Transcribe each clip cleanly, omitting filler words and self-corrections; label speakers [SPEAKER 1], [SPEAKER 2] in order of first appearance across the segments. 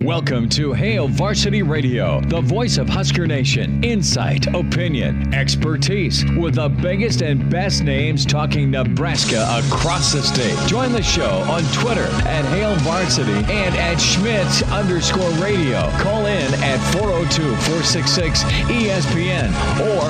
[SPEAKER 1] Welcome to Hail Varsity Radio, the voice of Husker Nation. Insight, opinion, expertise, with the biggest and best names talking Nebraska across the state. Join the show on Twitter at Hail Varsity and at Schmitz_radio. Call in at 402-466-ESPN or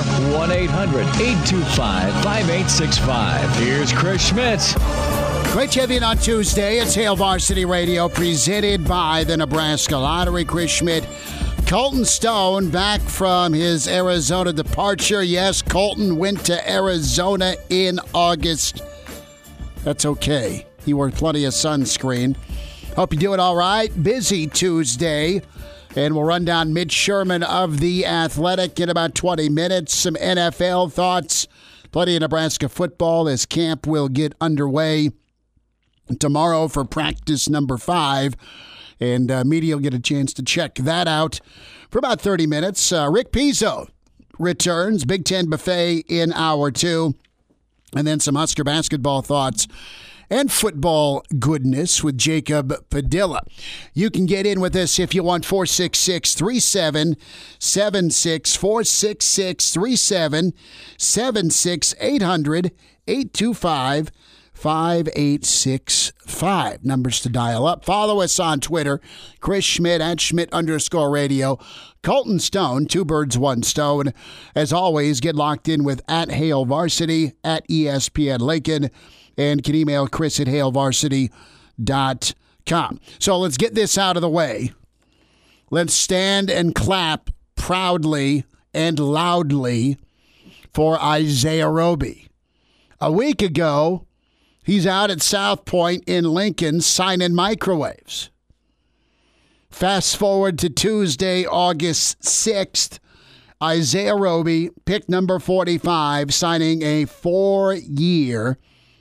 [SPEAKER 1] 1-800-825-5865. Here's Chris Schmitz.
[SPEAKER 2] Great to have you on Tuesday. It's Hail Varsity Radio, presented by the Nebraska Lottery. Chris Schmidt. Colton Stone back from his Arizona departure. Yes, Colton went to Arizona in August. That's okay. He wore plenty of sunscreen. Hope you're doing all right. Busy Tuesday. And we'll run down Mitch Sherman of The Athletic in about 20 minutes. Some NFL thoughts. Plenty of Nebraska football as camp will get underway tomorrow for practice number 5, and media will get a chance to check that out for about 30 minutes. Rick Pizzo returns, Big Ten Buffet in hour 2, and then some Husker basketball thoughts and football goodness with Jacob Padilla. You can get in with us if you want. 466-3776, 466-3776, 800-825-5865. Numbers to dial up. Follow us on Twitter, Chris Schmidt at Schmidt_radio. Colton Stone, 2 birds, 1 stone. As always, get locked in with at Hail Varsity, at ESPN Lincoln, and can email Chris at hailvarsity.com. So let's get this out of the way. Let's stand and clap proudly and loudly for Isaiah Roby. A week ago, he's out at South Point in Lincoln signing microwaves. Fast forward to Tuesday, August 6th, Isaiah Roby, pick number 45, signing a 4-year,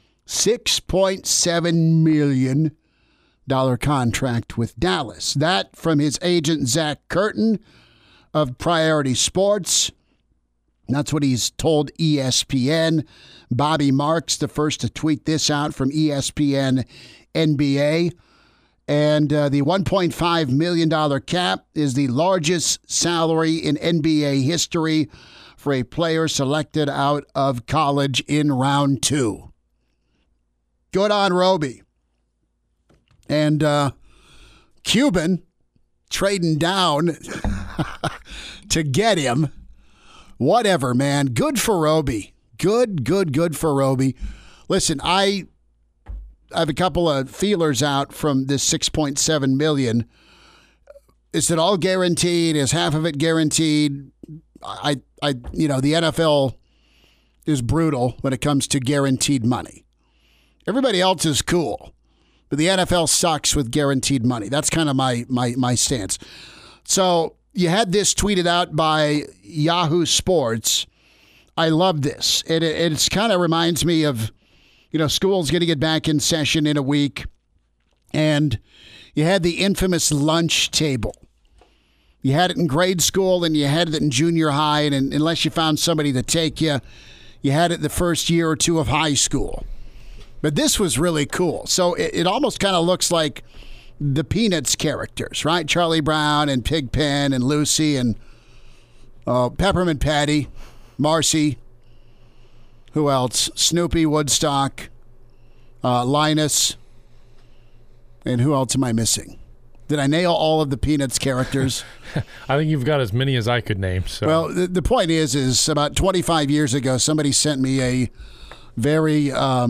[SPEAKER 2] $6.7 million contract with Dallas. That from his agent, Zach Curtin of Priority Sports. That's what he's told ESPN. Bobby Marks, the first to tweet this out from ESPN NBA. And the $1.5 million cap is the largest salary in NBA history for a player selected out of college in round 2. Good on Roby. And Cuban trading down to get him. Whatever, man. Good for Roby. Good for Roby. Listen, I have a couple of feelers out from this $6.7 million. Is it all guaranteed? Is half of it guaranteed? The NFL is brutal when it comes to guaranteed money. Everybody else is cool, but the NFL sucks with guaranteed money. That's kind of my stance. So you had this tweeted out by Yahoo Sports. I love this. It kind of reminds me of, school's going to get back in session in a week, and you had the infamous lunch table. You had it in grade school, and you had it in junior high, and unless you found somebody to take you, you had it the first year or 2 of high school. But this was really cool. So it almost kind of looks like the Peanuts characters, right? Charlie Brown and Pigpen and Lucy and Peppermint Patty, Marcy. Who else? Snoopy, Woodstock, Linus. And who else am I missing? Did I nail all of the Peanuts characters?
[SPEAKER 3] I think you've got as many as I could name. So.
[SPEAKER 2] Well, the point is about 25 years ago, somebody sent me a very,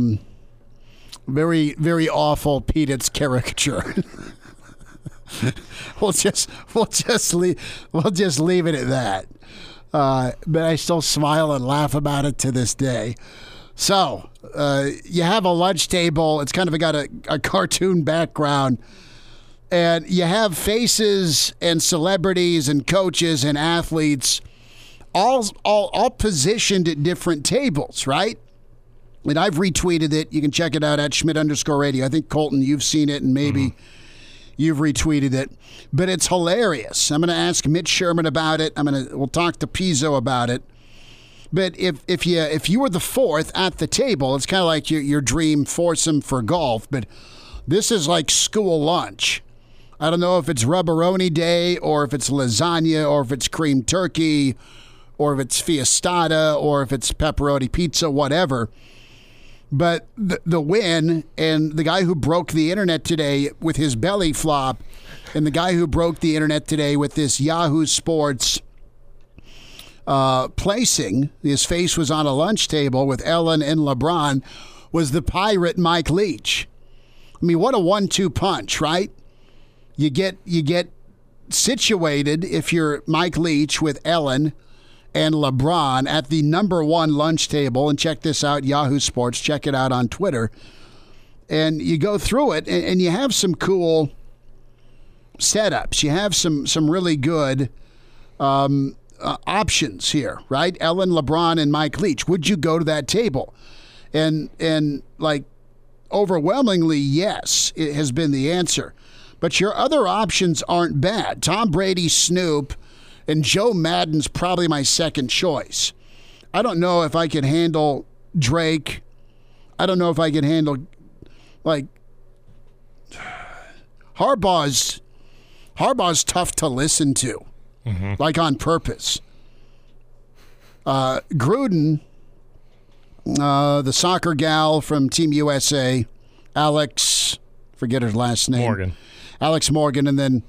[SPEAKER 2] very awful Peanuts caricature. We'll just leave it at that. But I still smile and laugh about it to this day. So you have a lunch table. It's kind of got a cartoon background. And you have faces and celebrities and coaches and athletes all positioned at different tables, right? And I've retweeted it. You can check it out at Schmidt_radio. I think, Colton, you've seen it, and maybe you've retweeted it. But it's hilarious. I'm going to ask Mitch Sherman about it. We'll talk to Pizzo about it. But if you were the fourth at the table, it's kind of like your dream foursome for golf. But this is like school lunch. I don't know if it's rubberoni day or if it's lasagna or if it's cream turkey or if it's fiestada or if it's pepperoni pizza, whatever. But the win and the guy who broke the internet today with his belly flop and the guy who broke the internet today with this Yahoo Sports placing, his face was on a lunch table with Ellen and LeBron, was the pirate Mike Leach. I mean, what a 1-2 punch, right? You get situated if you're Mike Leach with Ellen and LeBron at the number one lunch table. And check this out, Yahoo Sports. Check it out on Twitter. And you go through it, and you have some cool setups. You have some really good options here, right? Ellen, LeBron, and Mike Leach. Would you go to that table? And like overwhelmingly, yes, it has been the answer. But your other options aren't bad. Tom Brady, Snoop, and Joe Madden's probably my second choice. I don't know if I could handle Drake. I don't know if I could handle, like, Harbaugh's tough to listen to, like on purpose. Gruden, the soccer gal from Team USA, Alex, forget her last name. Alex Morgan, and then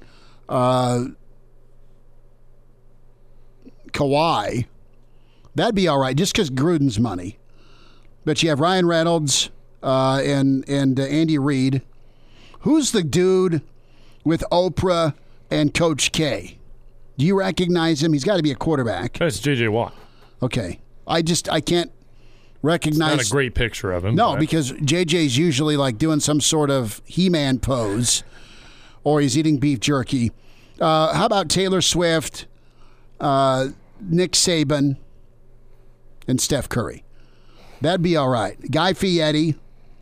[SPEAKER 2] Kawhi. That'd be all right, just because Gruden's money. But you have Ryan Reynolds and Andy Reid. Who's the dude with Oprah and Coach K? Do you recognize him? He's got to be a quarterback.
[SPEAKER 3] That's J.J. Watt.
[SPEAKER 2] Okay. I can't recognize.
[SPEAKER 3] It's not a great picture of him.
[SPEAKER 2] No, because JJ's usually like doing some sort of He-Man pose, or he's eating beef jerky. How about Taylor Swift, Nick Saban, and Steph Curry? That'd be all right. Guy Fieri,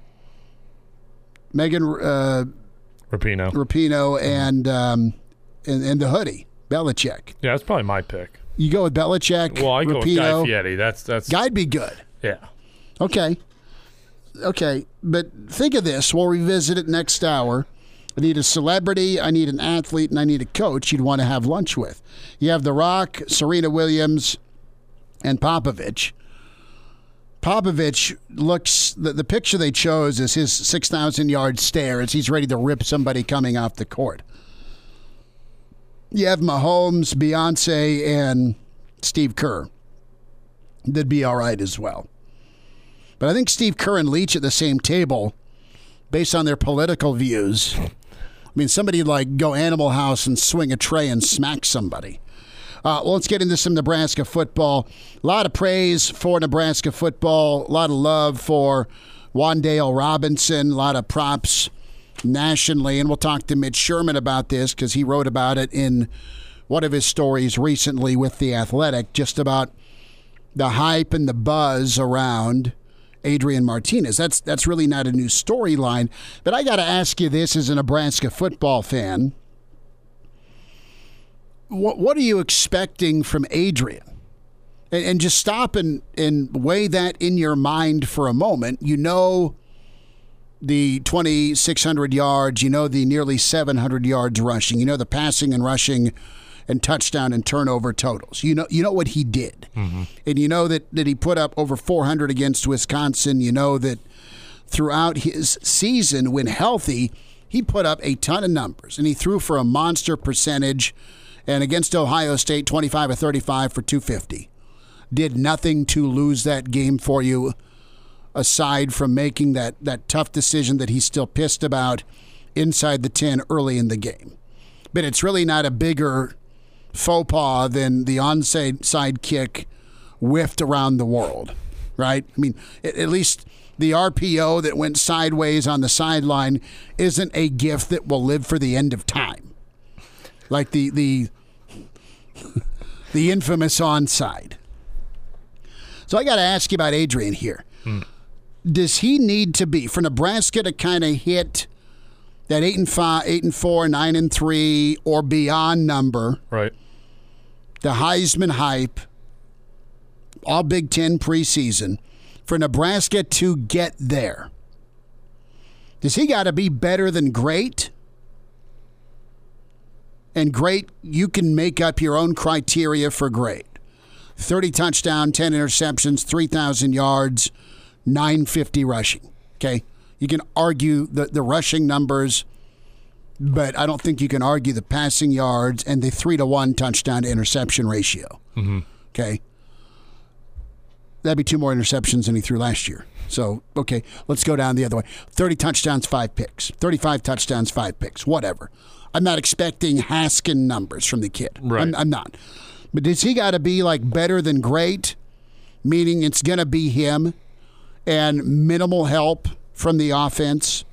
[SPEAKER 2] Megan Rapinoe, and the hoodie, Belichick.
[SPEAKER 3] Yeah, that's probably my pick.
[SPEAKER 2] You go with Belichick.
[SPEAKER 3] Well, I go
[SPEAKER 2] Rapinoe.
[SPEAKER 3] with Guy Fieri. That's
[SPEAKER 2] Guy'd be good.
[SPEAKER 3] Yeah.
[SPEAKER 2] Okay, but think of this. We'll revisit it next hour. I need a celebrity, I need an athlete, and I need a coach you'd want to have lunch with. You have The Rock, Serena Williams, and Popovich. Popovich looks, the picture they chose is his 6,000-yard stare as he's ready to rip somebody coming off the court. You have Mahomes, Beyonce, and Steve Kerr. That'd be all right as well. But I think Steve Kerr and Leach at the same table, based on their political views, I mean, somebody'd like go Animal House and swing a tray and smack somebody. Well, let's get into some Nebraska football. A lot of praise for Nebraska football. A lot of love for Wan'Dale Robinson. A lot of props nationally. And we'll talk to Mitch Sherman about this because he wrote about it in one of his stories recently with The Athletic, just about the hype and the buzz around Adrian Martinez. That's really not a new storyline. But I got to ask you this as a Nebraska football fan. What are you expecting from Adrian? And just stop and weigh that in your mind for a moment. You know the 2,600 yards. You know the nearly 700 yards rushing. You know the passing and rushing and touchdown and turnover totals. You know what he did. Mm-hmm. And you know that he put up over 400 against Wisconsin. You know that throughout his season, when healthy, he put up a ton of numbers. And he threw for a monster percentage. And against Ohio State, 25 of 35 for 250. Did nothing to lose that game for you, aside from making that tough decision that he's still pissed about inside the 10 early in the game. But it's really not a bigger faux pas than the onside kick whiffed around the world, right? I mean, at least the RPO that went sideways on the sideline isn't a gift that will live for the end of time. Like the infamous onside. So I got to ask you about Adrian here. Does he need to be, for Nebraska to kind of hit that 8-5, 8-4, 9-3, or beyond number?
[SPEAKER 3] Right.
[SPEAKER 2] The Heisman hype, all Big Ten preseason, for Nebraska to get there, does he got to be better than great? And great, you can make up your own criteria for great. 30 touchdown, 10 interceptions, 3,000 yards, 950 rushing. Okay? You can argue the rushing numbers, but I don't think you can argue the passing yards and the 3-to-1 touchdown to interception ratio.
[SPEAKER 3] Mm-hmm.
[SPEAKER 2] Okay? That'd be 2 more interceptions than he threw last year. So, okay, let's go down the other way. 30 touchdowns, 5 picks. 35 touchdowns, 5 picks. Whatever. I'm not expecting Haskin numbers from the kid.
[SPEAKER 3] Right.
[SPEAKER 2] I'm not. But does he got to be like better than great, meaning it's going to be him and minimal help from the offense?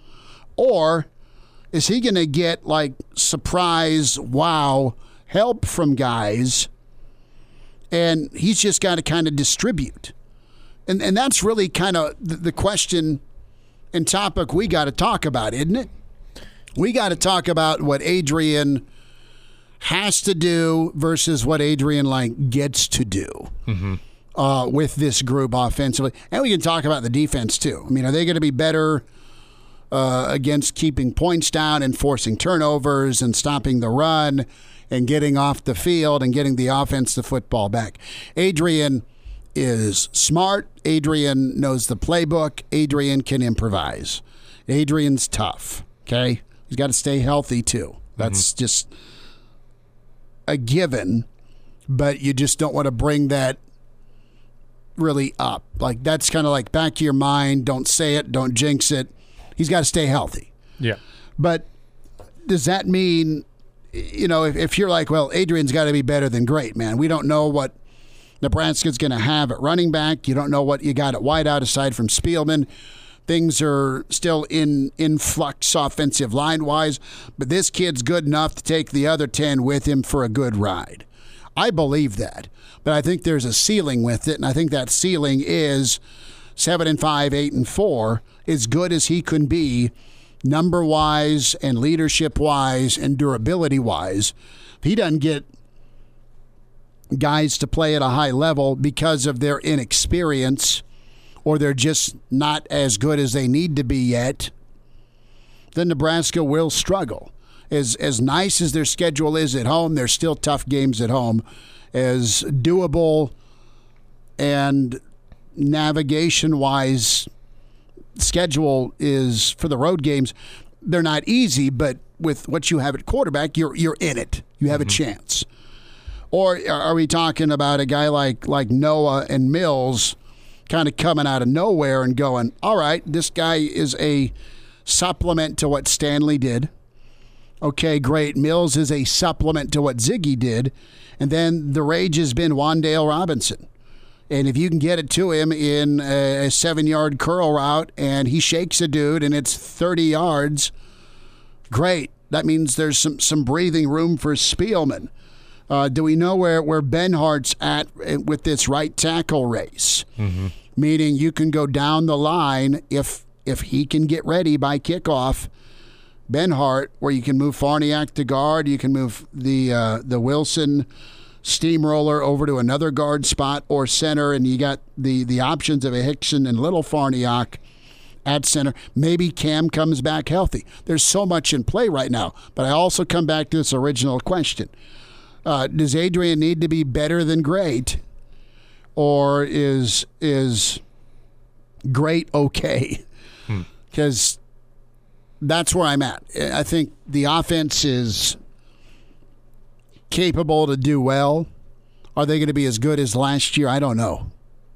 [SPEAKER 2] Or is he going to get like surprise, wow, help from guys, and he's just got to kind of distribute? And that's really kind of the question and topic we got to talk about, isn't it? We got to talk about what Adrian has to do versus what Adrian like gets to do with this group offensively. And we can talk about the defense too. I mean, are they going to be better against keeping points down and forcing turnovers and stopping the run and getting off the field and getting the offense the football back? Adrian is smart. Adrian knows the playbook. Adrian can improvise. Adrian's tough, okay? He's got to stay healthy too. That's just a given, but you just don't want to bring that really up. Like, that's kind of like back of your mind. Don't say it. Don't jinx it. He's got to stay healthy.
[SPEAKER 3] Yeah.
[SPEAKER 2] But does that mean, you know, if you're like, well, Adrian's got to be better than great, man. We don't know what Nebraska's going to have at running back. You don't know what you got at wideout aside from Spielman. Things are still in flux offensive line-wise, but this kid's good enough to take the other 10 with him for a good ride. I believe that, but I think there's a ceiling with it, and I think that ceiling is 7-5, 8-4, as good as he can be number-wise and leadership-wise and durability-wise. If he doesn't get guys to play at a high level because of their inexperience, or they're just not as good as they need to be yet, then Nebraska will struggle. As nice as their schedule is at home, there's still tough games at home. As doable and navigation-wise schedule is for the road games, they're not easy, but with what you have at quarterback, you're in it. You have a chance. Or are we talking about a guy like Noah and Mills kind of coming out of nowhere and going, all right, this guy is a supplement to what Stanley did. Okay, great. Mills is a supplement to what Ziggy did. And then the rage has been Wan'Dale Robinson. And if you can get it to him in a 7-yard curl route and he shakes a dude and it's 30 yards, great. That means there's some breathing room for Spielman. Do we know where Benhart's at with this right tackle race? Meaning you can go down the line if he can get ready by kickoff. Benhart, where you can move Farniak to guard, you can move the Wilson steamroller over to another guard spot or center, and you got the options of a Hickson and Little Farniak at center. Maybe Cam comes back healthy. There's so much in play right now. But I also come back to this original question. Does Adrian need to be better than great, or is great okay? Because that's where I'm at. I think the offense is capable to do well. Are they going to be as good as last year? I don't know.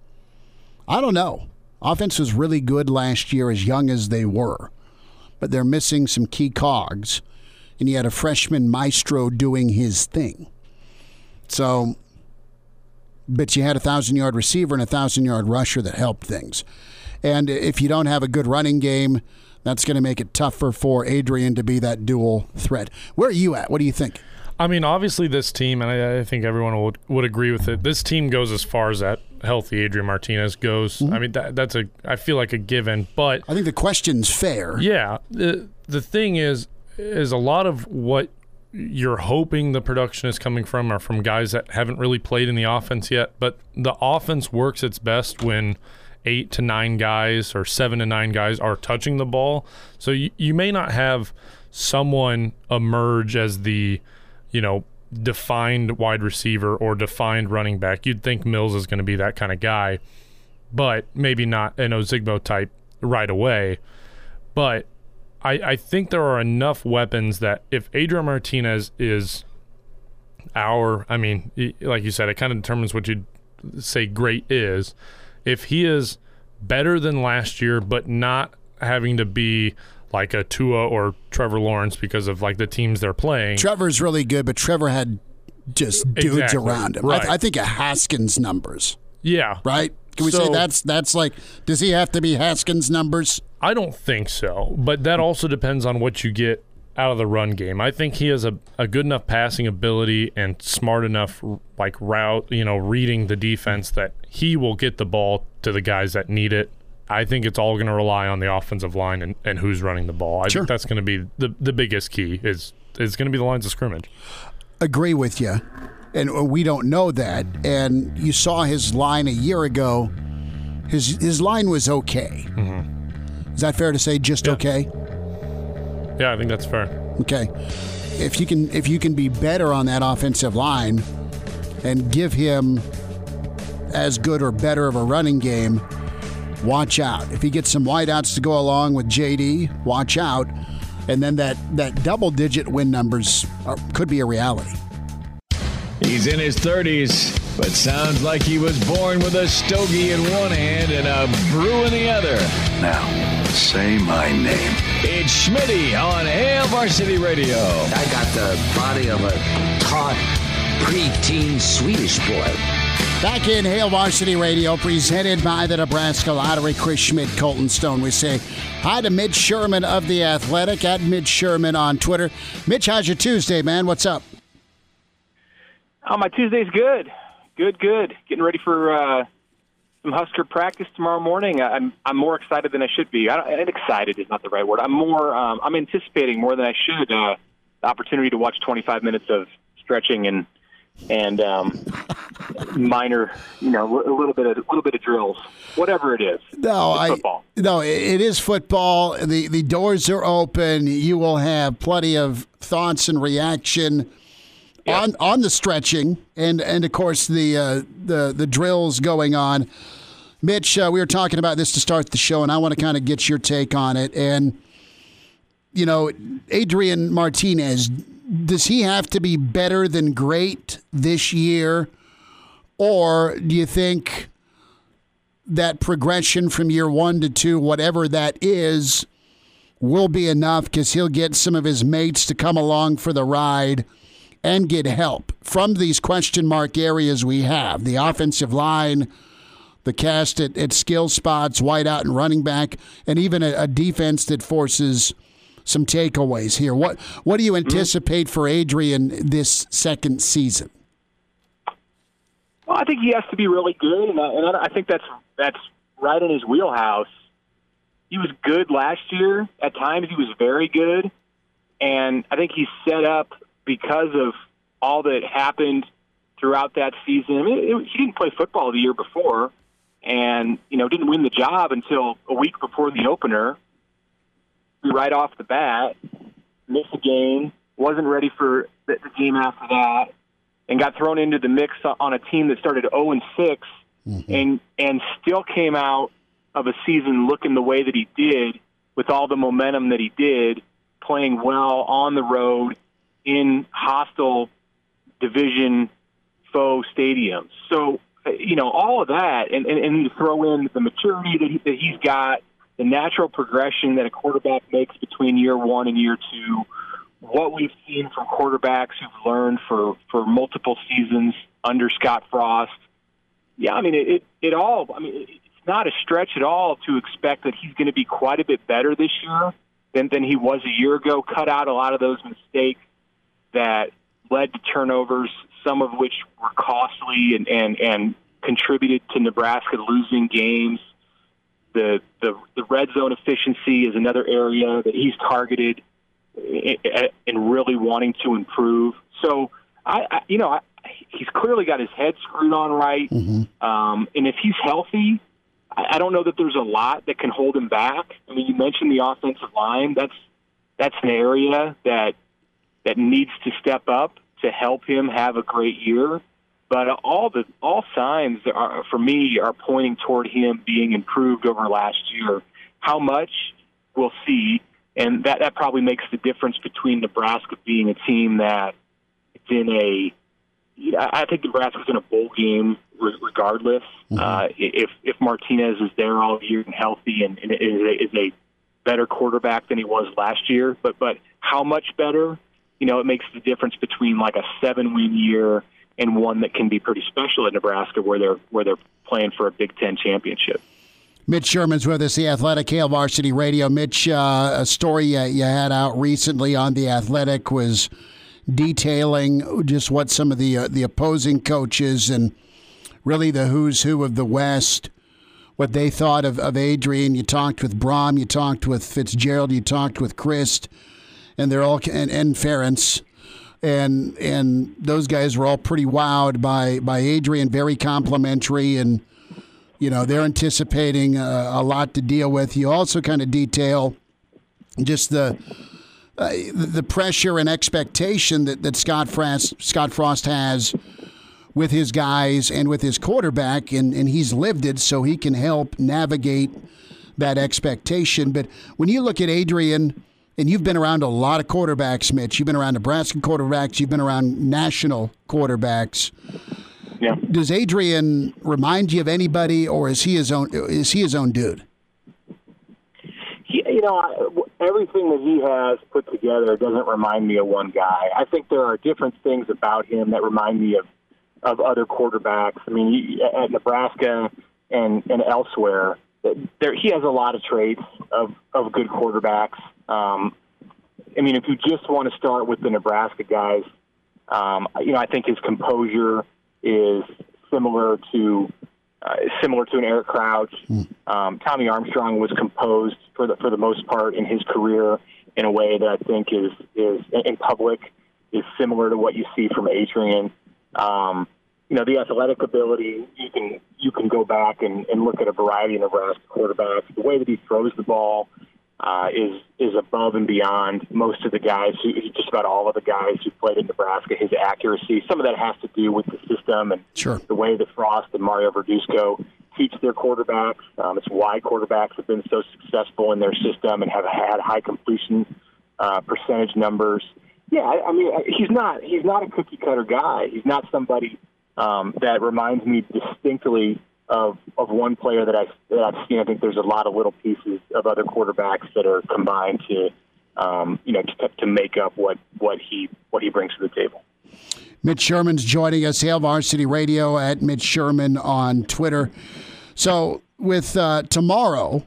[SPEAKER 2] Offense was really good last year, as young as they were, but they're missing some key cogs, and you had a freshman maestro doing his thing. So, but you had a 1,000-yard receiver and a 1,000-yard rusher that helped things. And if you don't have a good running game, that's going to make it tougher for Adrian to be that dual threat. Where are you at? What do you think?
[SPEAKER 3] I mean, obviously this team, and I think everyone would agree with it, this team goes as far as that healthy Adrian Martinez goes. I mean, that's I feel like a given. But
[SPEAKER 2] I think the question's fair.
[SPEAKER 3] Yeah. The thing is a lot of what you're hoping the production is coming from are from guys that haven't really played in the offense yet. But the offense works its best when 8 to 9 guys or 7 to 9 guys are touching the ball. So you may not have someone emerge as the defined wide receiver or defined running back. You'd think Mills is going to be that kind of guy, but maybe not an Ozigbo type right away. But I think there are enough weapons that if Adrian Martinez is like you said, it kind of determines what you'd say great is. If he is better than last year, but not having to be like a Tua or Trevor Lawrence because of like the teams they're playing.
[SPEAKER 2] Trevor's really good, but Trevor had just dudes around him.
[SPEAKER 3] Right.
[SPEAKER 2] I think of Haskins numbers.
[SPEAKER 3] Yeah.
[SPEAKER 2] Right? Can we say that's like, does he have to be Haskins numbers?
[SPEAKER 3] I don't think so, but that also depends on what you get out of the run game. I think he has a good enough passing ability and smart enough like route, reading the defense that he will get the ball to the guys that need it. I think it's all going to rely on the offensive line and who's running the ball. I think that's going to be the biggest key is going to be the lines of scrimmage. Agree
[SPEAKER 2] with you. And we don't know that. And you saw his line a year ago. His line was okay. Mm-hmm. Is that fair to say? Just okay?
[SPEAKER 3] Yeah, I think that's fair.
[SPEAKER 2] Okay. If you can be better on that offensive line and give him as good or better of a running game, watch out. If he gets some wideouts to go along with JD, watch out. And then that double-digit win numbers could be a reality.
[SPEAKER 1] He's in his 30s, but sounds like he was born with a stogie in one hand and a brew in the other.
[SPEAKER 4] Now, say my name.
[SPEAKER 1] It's Schmitty on Hail Varsity Radio.
[SPEAKER 5] I got the body of a taut, preteen Swedish boy.
[SPEAKER 2] Back in Hail Varsity Radio, presented by the Nebraska Lottery. Chris Schmidt, Colton Stone. We say hi to Mitch Sherman of The Athletic, at Mitch Sherman on Twitter. Mitch, how's your Tuesday, man? What's up?
[SPEAKER 6] Oh, my Tuesday's good. Good. Getting ready for some Husker practice tomorrow morning. I'm more excited than I should be. Excited is not the right word. I'm anticipating more than I should the opportunity to watch 25 minutes of stretching and minor, a little bit of drills, whatever it is. Football.
[SPEAKER 2] No, it is football. The doors are open. You will have plenty of thoughts and reaction. Yep. On the stretching and of course the drills going on. Mitch, we were talking about this to start the show, and I want to kind of get your take on it. And Adrian Martinez, does he have to be better than great this year, or do you think that progression from year 1 to 2, whatever that is, will be enough because he'll get some of his mates to come along for the ride and get help from these question mark areas we have? The offensive line, the cast at skill spots, wideout and running back, and even a defense that forces some takeaways here. What do you anticipate for Adrian this second season?
[SPEAKER 6] Well, I think he has to be really good, and I think that's right in his wheelhouse. He was good last year. At times he was very good, and I think he's set up because of all that happened throughout that season. I mean, he didn't play football the year before and, didn't win the job until a week before the opener. Right off the bat, missed a game, wasn't ready for the game after that, and got thrown into the mix on a team that started 0-6 and still came out of a season looking the way that he did with all the momentum that he did, playing well on the road in hostile division foe stadiums. So, all of that, and you throw in the maturity that he's got, the natural progression that a quarterback makes between year 1 and year 2, what we've seen from quarterbacks who've learned for multiple seasons under Scott Frost. Yeah, it's not a stretch at all to expect that he's going to be quite a bit better this year than he was a year ago, cut out a lot of those mistakes that led to turnovers, some of which were costly and contributed to Nebraska losing games. The red zone efficiency is another area that he's targeted in really wanting to improve. So, he's clearly got his head screwed on right. Mm-hmm. And if he's healthy, I don't know that there's a lot that can hold him back. I mean, you mentioned the offensive line. That's an area that needs to step up to help him have a great year. But all signs for me are pointing toward him being improved over last year. How much, we'll see, and that probably makes the difference between Nebraska being a team that it's in a. I think Nebraska's in a bowl game regardless. If Martinez is there all year and healthy and is a better quarterback than he was last year, but how much better? It makes the difference between like a 7-win year and one that can be pretty special at Nebraska, where they're playing for a Big Ten championship.
[SPEAKER 2] Mitch Sherman's with us, The Athletic, Hail Varsity Radio. Mitch, a story you had out recently on The Athletic was detailing just what some of the opposing coaches and really the who's who of the West, what they thought of Adrian. You talked with Brom, you talked with Fitzgerald, you talked with Christ, and they're all and Ferentz. And those guys were all pretty wowed by Adrian, very complimentary, and they're anticipating a lot to deal with. You also kind of detail just the pressure and expectation that Scott Frost has with his guys and with his quarterback, and he's lived it, so he can help navigate that expectation. But when you look at Adrian, and you've been around a lot of quarterbacks, Mitch. You've been around Nebraska quarterbacks. You've been around national quarterbacks.
[SPEAKER 6] Yeah.
[SPEAKER 2] Does Adrian remind you of anybody, or is he his own dude?
[SPEAKER 6] Everything that he has put together doesn't remind me of one guy. I think there are different things about him that remind me of other quarterbacks. I mean, at Nebraska and elsewhere, he has a lot of traits of good quarterbacks. If you just want to start with the Nebraska guys, I think his composure is similar to an Eric Crouch. Tommy Armstrong was composed for the most part in his career in a way that I think is in public is similar to what you see from Adrian. The athletic ability, you can go back and look at a variety of Nebraska quarterbacks. The way that he throws the ball is above and beyond most of the guys, just about all of the guys who played in Nebraska. His accuracy, some of that has to do with the system and the way that Frost and Mario Verduzco teach their quarterbacks. It's why quarterbacks have been so successful in their system and have had high completion percentage numbers. Yeah, he's not a cookie cutter guy. He's not somebody that reminds me distinctly of one player that I've seen. I think there's a lot of little pieces of other quarterbacks that are combined to make up what he brings to the table.
[SPEAKER 2] Mitch Sherman's joining us, Hail Varsity Radio at Mitch Sherman on Twitter. So with tomorrow,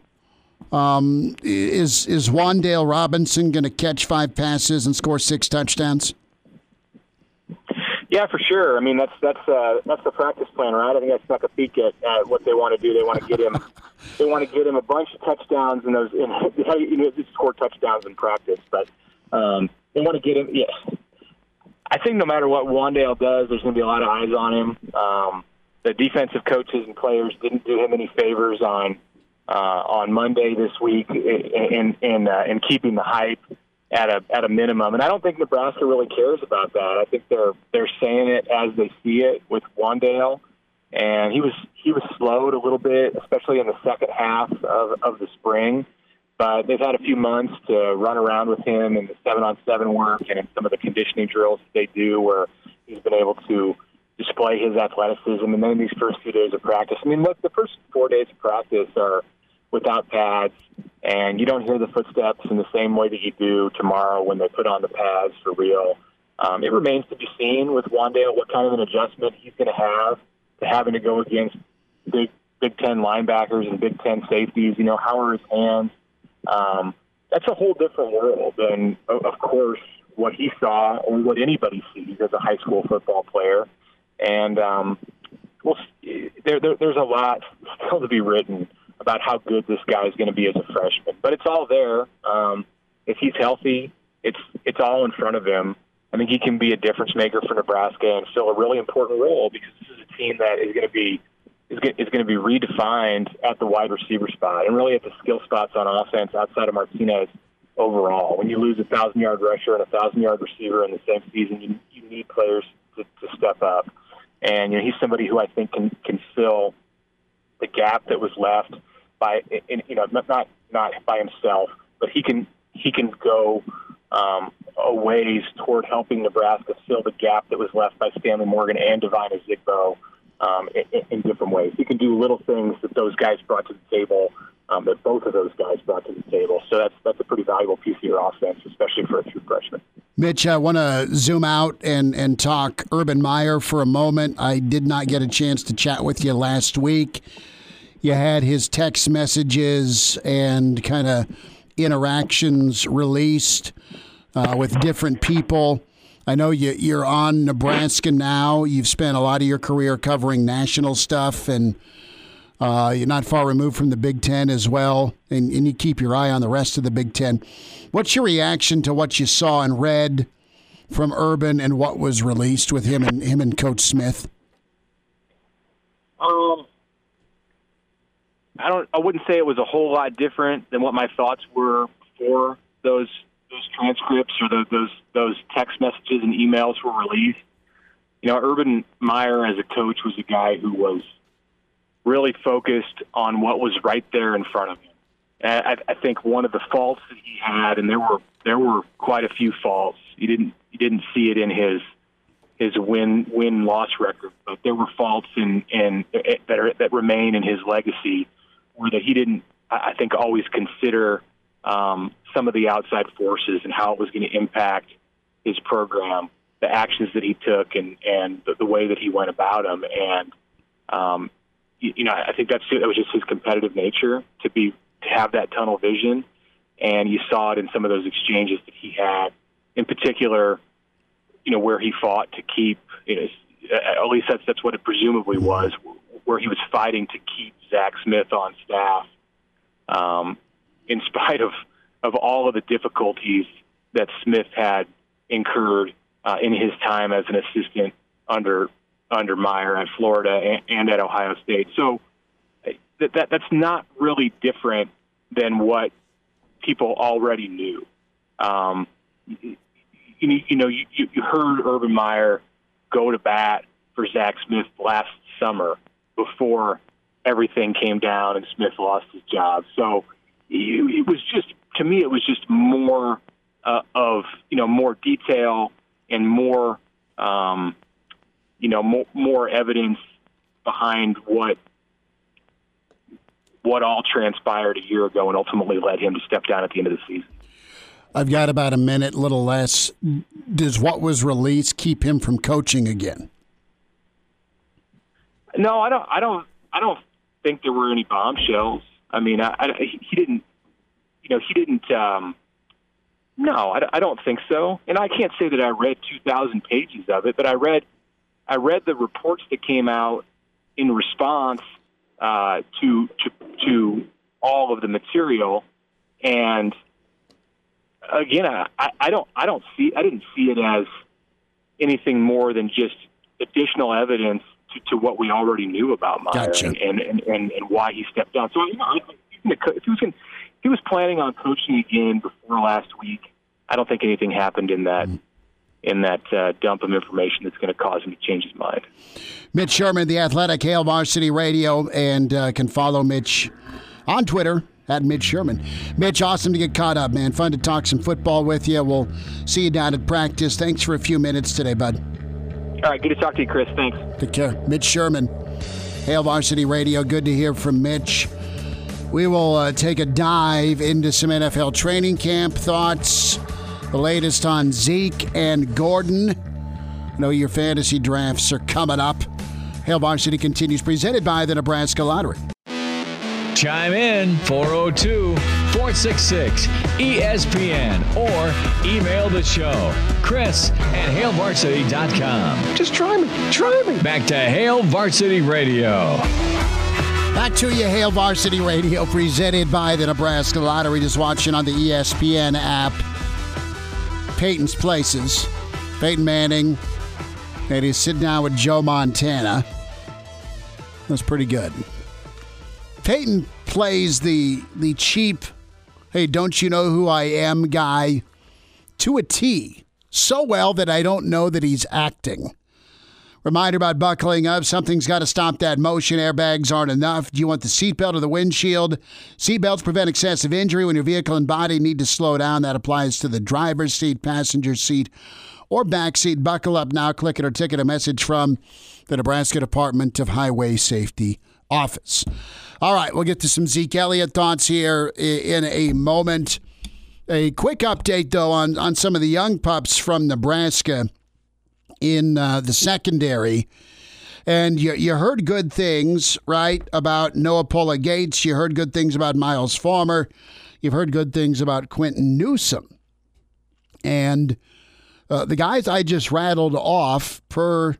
[SPEAKER 2] is Wan'Dale Robinson going to catch 5 passes and score 6 touchdowns?
[SPEAKER 6] Yeah, for sure. I mean, that's the practice plan, right? I think I snuck a peek at what they want to do. They want to get him. They want to get him a bunch of touchdowns in those. He scored touchdowns in practice, but they want to get him. Yeah, I think no matter what Wan'Dale does, there's going to be a lot of eyes on him. The defensive coaches and players didn't do him any favors on Monday this week in keeping the hype at a minimum, and I don't think Nebraska really cares about that. I think they're saying it as they see it with Wan'Dale, and he was slowed a little bit, especially in the second half of the spring. But they've had a few months to run around with him in the 7-on-7 work and in some of the conditioning drills that they do, where he's been able to display his athleticism. And then these first few days of practice, I mean, look, the first 4 days of practice are without pads, and you don't hear the footsteps in the same way that you do tomorrow when they put on the pads for real. It remains to be seen with Wan'Dale what kind of an adjustment he's going to have to having to go against Big Ten linebackers and Big Ten safeties. How are his hands? That's a whole different world than, of course, what he saw or what anybody sees as a high school football player. And there's a lot still to be written about how good this guy is going to be as a freshman. But it's all there. If he's healthy, it's all in front of him. I think he can be a difference maker for Nebraska and fill a really important role, because this is a team that is going to be redefined at the wide receiver spot and really at the skill spots on offense outside of Martinez. overall. When you lose a 1,000-yard rusher and a 1,000-yard receiver in the same season, you need players to step up. And he's somebody who I think can fill the gap that was left by, not by himself, but he can go a ways toward helping Nebraska fill the gap that was left by Stanley Morgan and Devine Ezigbo in different ways. He can do little things that those guys brought to the table, that both of those guys brought to the table. So that's a pretty valuable piece of your offense, especially for a true freshman.
[SPEAKER 2] Mitch, I want to zoom out and talk Urban Meyer for a moment. I did not get a chance to chat with you last week. You had his text messages and kind of interactions released with different people. I know you're on Nebraska now. You've spent a lot of your career covering national stuff, and you're not far removed from the Big Ten as well, and you keep your eye on the rest of the Big Ten. What's your reaction to what you saw and read from Urban and what was released with him and Coach Smith?
[SPEAKER 6] I wouldn't say it was a whole lot different than what my thoughts were before those transcripts or those text messages and emails were released. Urban Meyer as a coach was a guy who was really focused on what was right there in front of him. And I think one of the faults that he had, and there were quite a few faults. You didn't see it in his win-loss record, but there were faults that remain in his legacy, where that he didn't, I think, always consider some of the outside forces and how it was going to impact his program, the actions that he took, and the way that he went about them. And I think that was just his competitive nature to have that tunnel vision, and you saw it in some of those exchanges that he had, in particular, where he fought to keep, at least that's what it presumably was, where he was fighting to keep Zach Smith on staff, in spite of all of the difficulties that Smith had incurred in his time as an assistant under Meyer at Florida and at Ohio State. So that's not really different than what people already knew. You heard Urban Meyer go to bat for Zach Smith last summer before everything came down and Smith lost his job. So it was just more of more detail and more more evidence behind what all transpired a year ago and ultimately led him to step down at the end of the season.
[SPEAKER 2] I've got about a minute, little less. Does what was released keep him from coaching again?
[SPEAKER 6] No, I don't think there were any bombshells. I mean, he didn't. No, I don't think so. And I can't say that I read 2,000 pages of it, but I read the reports that came out in response to all of the material, and again, I didn't see it as anything more than just additional evidence to what we already knew about Meyer.
[SPEAKER 2] Gotcha.
[SPEAKER 6] and why he stepped down. So if he was planning on coaching again before last week, I don't think anything happened in that dump of information that's going to cause him to change his mind.
[SPEAKER 2] Mitch Sherman, The Athletic, Hail Varsity Radio, and can follow Mitch on Twitter at Mitch Sherman. Mitch, awesome to get caught up, man. Fun to talk some football with you. We'll see you down at practice. Thanks for a few minutes today, bud.
[SPEAKER 6] All right, good to talk to you, Chris. Thanks.
[SPEAKER 2] Take care. Mitch Sherman, Hail Varsity Radio. Good to hear from Mitch. We will take a dive into some NFL training camp thoughts, the latest on Zeke and Gordon. I know your fantasy drafts are coming up. Hail Varsity continues, presented by the Nebraska Lottery.
[SPEAKER 1] Chime in 402-466-ESPN or email the show, Chris@HailVarsity.com.
[SPEAKER 2] Just try me.
[SPEAKER 1] Back to Hail Varsity Radio.
[SPEAKER 2] Back to you, Hail Varsity Radio, presented by the Nebraska Lottery. Just watching on the ESPN app. Peyton's Places. Peyton Manning. And he's sitting down with Joe Montana. That's pretty good. Peyton plays the cheap hey, don't you know who I am guy to a T. So well that I don't know that he's acting. Reminder about buckling up. Something's got to stop that motion. Airbags aren't enough. Do you want the seatbelt or the windshield? Seatbelts prevent excessive injury when your vehicle and body need to slow down. That applies to the driver's seat, passenger seat, or back seat. Buckle up now. Click it or ticket. A message from the Nebraska Department of Highway Safety Office. All right, we'll get to some Zeke Elliott thoughts here in a moment. A quick update, though, on some of the young pups from Nebraska in the secondary. And you heard good things, right, about Noah Pola-Gates. You heard good things about Miles Farmer. You've heard good things about Quentin Newsome. And the guys I just rattled off per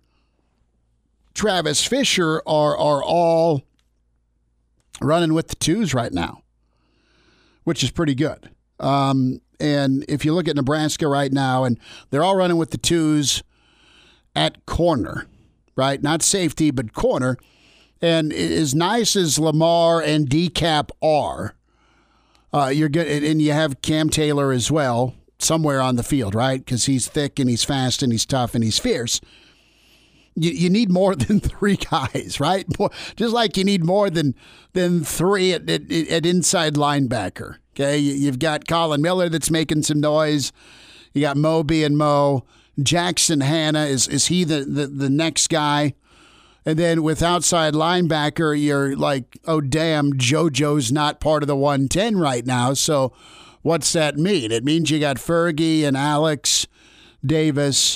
[SPEAKER 2] Travis Fisher are all running with the twos right now, which is pretty good. And if you look at Nebraska right now, and they're all running with the twos at corner, right? Not safety, but corner. And as nice as Lamar and DCAP are, you're good. And you have Cam Taylor as well somewhere on the field, right? Because he's thick and he's fast and he's tough and he's fierce. You need more than three guys, right? Just like you need more than three at inside linebacker. Okay, you've got Colin Miller that's making some noise. You got Moby and Mo. Jackson Hanna, is he the next guy? And then with outside linebacker, you're like, oh, damn, JoJo's not part of the 110 right now. So what's that mean? It means you got Fergie and Alex Davis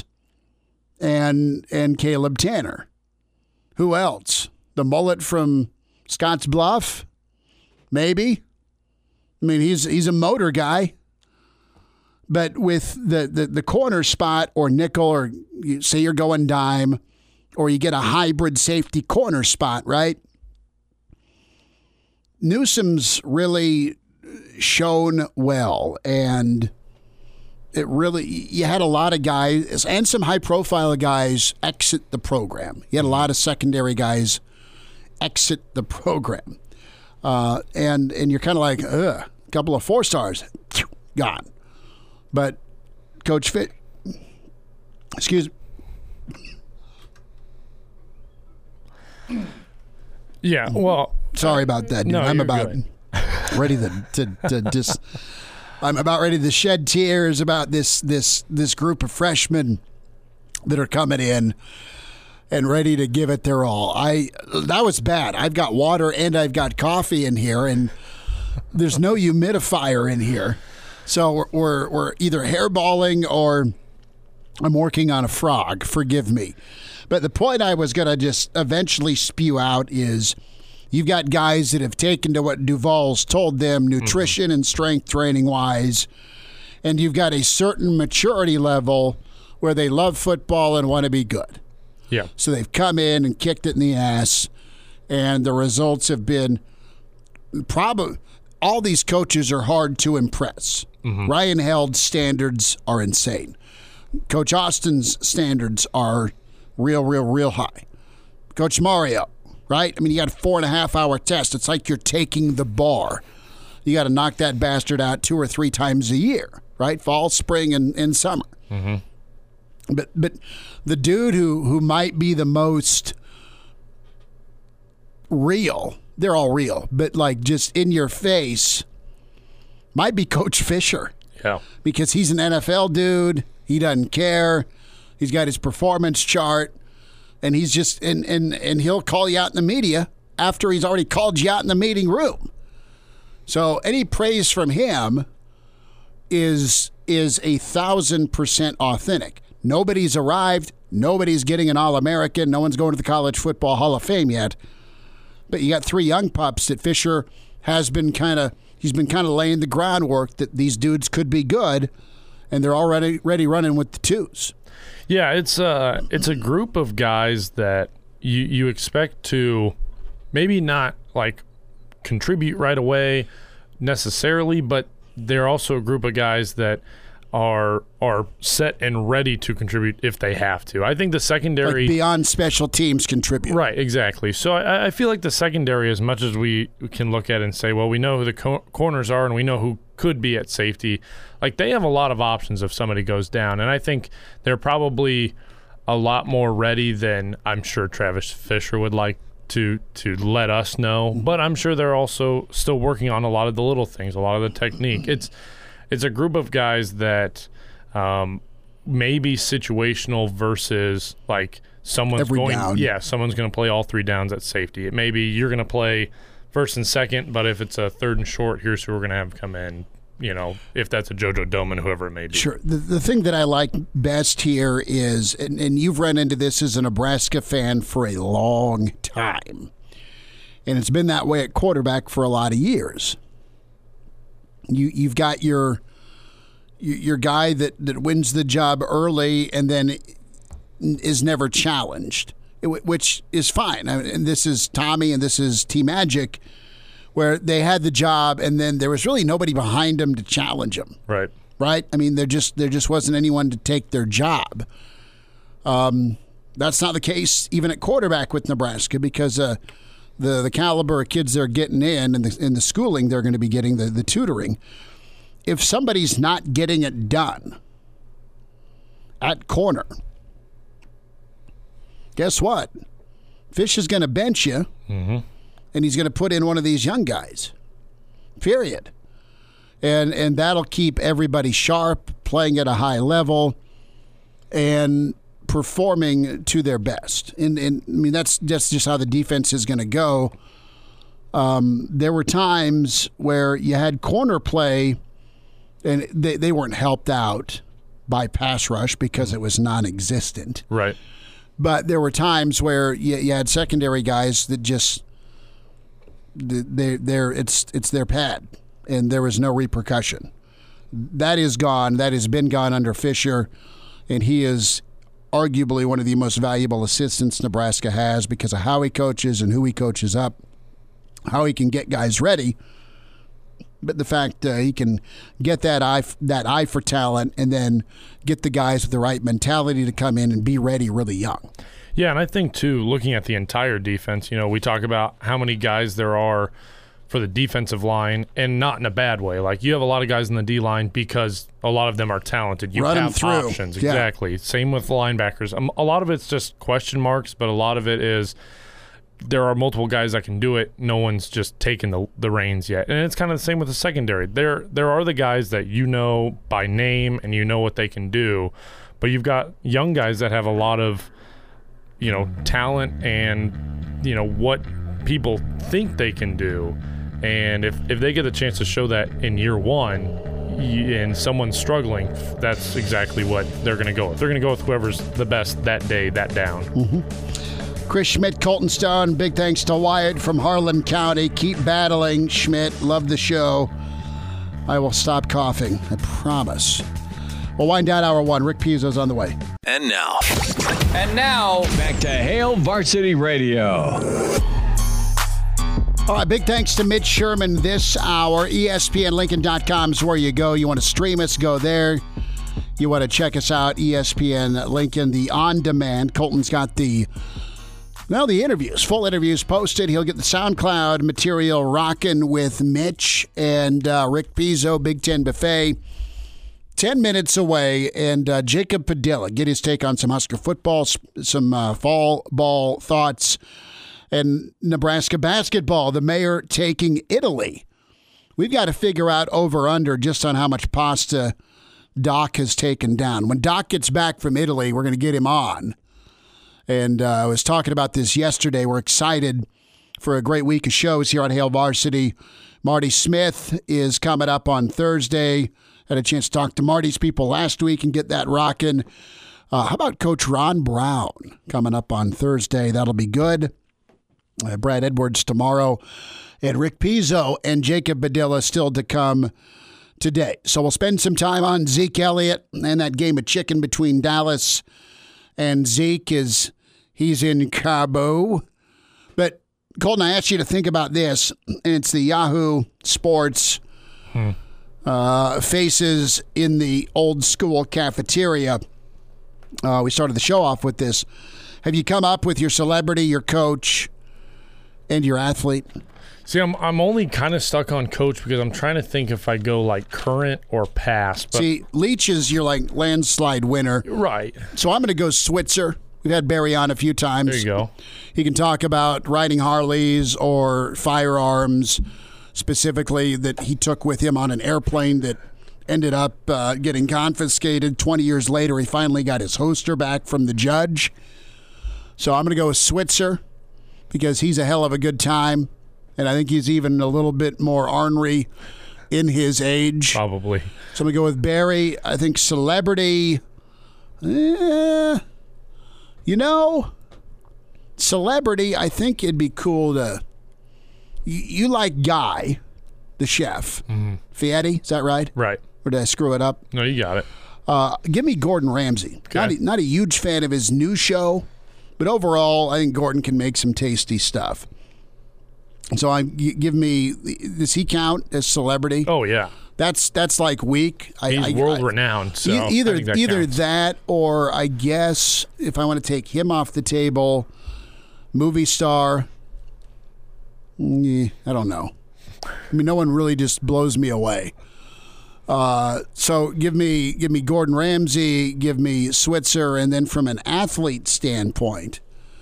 [SPEAKER 2] and Caleb Tanner. Who else? The mullet from Scotts Bluff? Maybe. I mean, he's a motor guy. But with the corner spot or nickel, or you say you're going dime, or you get a hybrid safety corner spot, right? Newsome's really shown well, and you had a lot of guys and some high-profile guys exit the program. You had a lot of secondary guys exit the program. And you're kind of like, a couple of 4 stars, gone. But Coach Fit, excuse me.
[SPEAKER 3] Yeah, well,
[SPEAKER 2] sorry about that, dude.
[SPEAKER 3] No,
[SPEAKER 2] I'm
[SPEAKER 3] you're
[SPEAKER 2] about
[SPEAKER 3] good.
[SPEAKER 2] ready to just. I'm about ready to shed tears about this group of freshmen that are coming in and ready to give it their all. That was bad. I've got water and I've got coffee in here, and there's no humidifier in here. So we're either hairballing or I'm working on a frog. Forgive me. But the point I was going to just eventually spew out is you've got guys that have taken to what Duval's told them, nutrition and strength training wise, and you've got a certain maturity level where they love football and want to be good.
[SPEAKER 3] Yeah.
[SPEAKER 2] So they've come in and kicked it in the ass, and the results have been probably – all these coaches are hard to impress. Ryan Held's standards are insane. Coach Austin's standards are real high. Coach Mario, right? I mean, you got a 4.5-hour test. It's like you're taking the bar. You got to knock that bastard out 2 or 3 times a year, right? Fall, spring, and summer. But the dude who might be the most real, they're all real, but like just in your face, might be Coach Fisher.
[SPEAKER 3] Yeah.
[SPEAKER 2] Because he's an NFL dude. He doesn't care. He's got his performance chart, and he's just and he'll call you out in the media after he's already called you out in the meeting room. So any praise from him is 1,000% authentic. Nobody's arrived. Nobody's getting an All-American. No one's going to the College Football Hall of Fame yet. But you got 3 young pups that Fisher has been kind of laying the groundwork that these dudes could be good, and they're already running with the twos.
[SPEAKER 3] Yeah, it's a group of guys that you expect to maybe not like contribute right away necessarily, but they're also a group of guys that are set and ready to contribute if they have to. I think the secondary,
[SPEAKER 2] like beyond special teams, contribute.
[SPEAKER 3] Right, exactly. So I feel like the secondary, as much as we can look at it and say, well, we know who the corners are and we know who could be at safety, like they have a lot of options if somebody goes down. And I think they're probably a lot more ready than I'm sure Travis Fisher would like to let us know. But I'm sure they're also still working on a lot of the little things, a lot of the technique. It's a group of guys that may be situational versus like someone's
[SPEAKER 2] every
[SPEAKER 3] going
[SPEAKER 2] down.
[SPEAKER 3] Yeah, someone's going to play all 3 downs at safety. It may be you're going to play first and second, but if it's a 3rd and short, here's who we're going to have come in. You know, if that's a JoJo Doman, whoever it may be.
[SPEAKER 2] Sure. The thing that I like best here is, and you've run into this as a Nebraska fan for a long time, and it's been that way at quarterback for a lot of years. You've got your guy that wins the job early and then is never challenged, which is fine. I mean, and this is Tommy and this is T-Magic, where they had the job and then there was really nobody behind them to challenge them.
[SPEAKER 3] Right.
[SPEAKER 2] Right? I mean, there just wasn't anyone to take their job. That's not the case even at quarterback with Nebraska because the caliber of kids they're getting in and the schooling they're going to be getting, the tutoring. If somebody's not getting it done at corner, guess what? Fish is going to bench you, and he's going to put in one of these young guys, period. And that'll keep everybody sharp, playing at a high level, and performing to their best. And I mean, that's just how the defense is going to go. There were times where you had corner play, and they weren't helped out by pass rush because it was non-existent.
[SPEAKER 3] Right.
[SPEAKER 2] But there were times where you had secondary guys that just it's their pad, and there was no repercussion. That is gone. That has been gone under Fisher, and he is arguably one of the most valuable assistants Nebraska has because of how he coaches and who he coaches up, how he can get guys ready. But the fact he can get that eye for talent and then get the guys with the right mentality to come in and be ready really young.
[SPEAKER 3] Yeah, and I think, too, looking at the entire defense, you know, we talk about how many guys there are for the defensive line, and not in a bad way. Like, you have a lot of guys in the D-line because a lot of them are talented. You
[SPEAKER 2] Run
[SPEAKER 3] have
[SPEAKER 2] them through.
[SPEAKER 3] options.
[SPEAKER 2] Yeah.
[SPEAKER 3] Exactly. Same with linebackers. A lot of it's just question marks, but a lot of it is there are multiple guys that can do it. No one's just taken the reins yet. And it's kind of the same with the secondary. There are the guys that you know by name and you know what they can do, but you've got young guys that have a lot of, you know, talent and, you know, what people think they can do. And if they get the chance to show that in year one and someone's struggling, that's exactly what they're going to go with. They're going to go with whoever's the best that day, that down.
[SPEAKER 2] Mm-hmm. Chris Schmidt, Colton Stone, big thanks to Wyatt from Harlan County. Keep battling, Schmidt. Love the show. I will stop coughing, I promise. We'll wind down hour one. Rick Pizzo's on the way.
[SPEAKER 1] And now, back to Hail Varsity Radio.
[SPEAKER 2] All right, big thanks to Mitch Sherman this hour. ESPNLincoln.com is where you go. You want to stream us, go there. You want to check us out, ESPN Lincoln, the on-demand. Colton's got the interviews, full interviews posted. He'll get the SoundCloud material rocking with Mitch and Rick Pizzo, Big Ten Buffet. 10 minutes away, and Jacob Padilla, get his take on some Husker football, some fall ball thoughts, and Nebraska basketball, the mayor taking Italy. We've got to figure out over-under just on how much pasta Doc has taken down. When Doc gets back from Italy, we're going to get him on. And I was talking about this yesterday. We're excited for a great week of shows here on Hail Varsity. Marty Smith is coming up on Thursday. Had a chance to talk to Marty's people last week and get that rocking. How about Coach Ron Brown coming up on Thursday? That'll be good. Brad Edwards tomorrow. And Rick Pizzo and Jacob Padilla still to come today. So we'll spend some time on Zeke Elliott and that game of chicken between Dallas and Zeke is he's in Cabo. But Colton, I asked you to think about this, and it's the Yahoo Sports faces in the old school cafeteria. We started the show off with this. Have you come up with your celebrity, your coach, and your athlete?
[SPEAKER 3] See, I'm only kind of stuck on coach because I'm trying to think if I go like current or past. But
[SPEAKER 2] see, Leach is your like landslide winner.
[SPEAKER 3] Right.
[SPEAKER 2] So I'm going to go Switzer. We've had Barry on a few times.
[SPEAKER 3] There you go.
[SPEAKER 2] He can talk about riding Harleys or firearms, specifically that he took with him on an airplane that ended up getting confiscated. 20 years later, he finally got his holster back from the judge. So I'm going to go with Switzer because he's a hell of a good time, and I think he's even a little bit more ornery in his age.
[SPEAKER 3] Probably.
[SPEAKER 2] So I'm going to go with Barry. I think celebrity, celebrity, I think it'd be cool to, you like Guy, the chef. Mm-hmm. Fieri, is that right?
[SPEAKER 3] Right.
[SPEAKER 2] Or did I screw it up?
[SPEAKER 3] No, you got it.
[SPEAKER 2] Give me Gordon Ramsay.
[SPEAKER 3] Okay.
[SPEAKER 2] Not a huge fan of his new show, but overall, I think Gordon can make some tasty stuff. So give me, does he count as celebrity?
[SPEAKER 3] Oh, yeah.
[SPEAKER 2] That's like weak.
[SPEAKER 3] He's world renowned. So
[SPEAKER 2] either
[SPEAKER 3] counts.
[SPEAKER 2] that, or I guess if I want to take him off the table, movie star. I don't know. I mean, no one really just blows me away. So give me Gordon Ramsay, give me Switzer, and then from an athlete standpoint,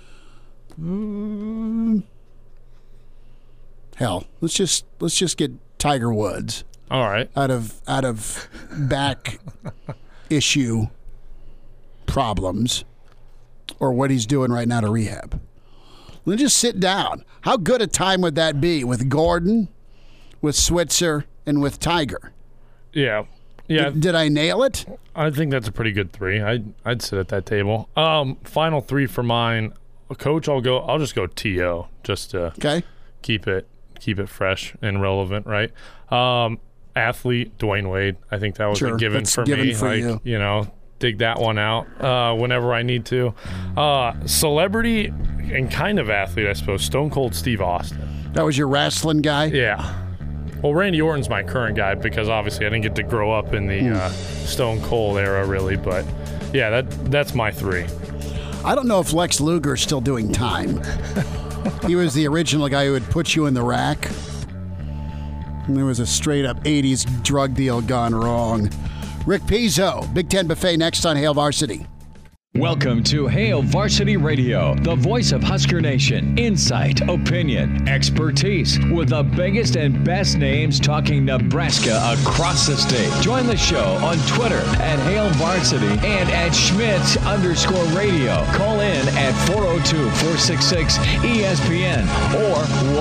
[SPEAKER 2] hell, let's just get Tiger Woods.
[SPEAKER 3] All right.
[SPEAKER 2] Out of back issue problems, or what he's doing right now to rehab. Let's just sit down. How good a time would that be with Gordon, with Switzer, and with Tiger?
[SPEAKER 3] Yeah.
[SPEAKER 2] Did I nail it?
[SPEAKER 3] I think that's a pretty good three. I'd sit at that table. Final three for mine. Coach, I'll just go T.O. just to keep it fresh and relevant, right? Athlete, Dwayne Wade. I think that was a given for me.
[SPEAKER 2] For you.
[SPEAKER 3] Dig that one out whenever I need to. Celebrity and kind of athlete, I suppose. Stone Cold Steve Austin.
[SPEAKER 2] That was your wrestling guy?
[SPEAKER 3] Yeah. Well, Randy Orton's my current guy because obviously I didn't get to grow up in the Stone Cold era, really. But yeah, that's my three.
[SPEAKER 2] I don't know if Lex Luger's still doing time. He was the original guy who would put you in the rack. And there was a straight-up 80s drug deal gone wrong. Rick Pizzo, Big Ten Buffet next on Hail Varsity.
[SPEAKER 1] Welcome to Hail Varsity Radio, the voice of Husker Nation. Insight, opinion, expertise, with the biggest and best names talking Nebraska across the state. Join the show on Twitter at Hail Varsity and at Schmitz_radio. Call in at 402-466-ESPN or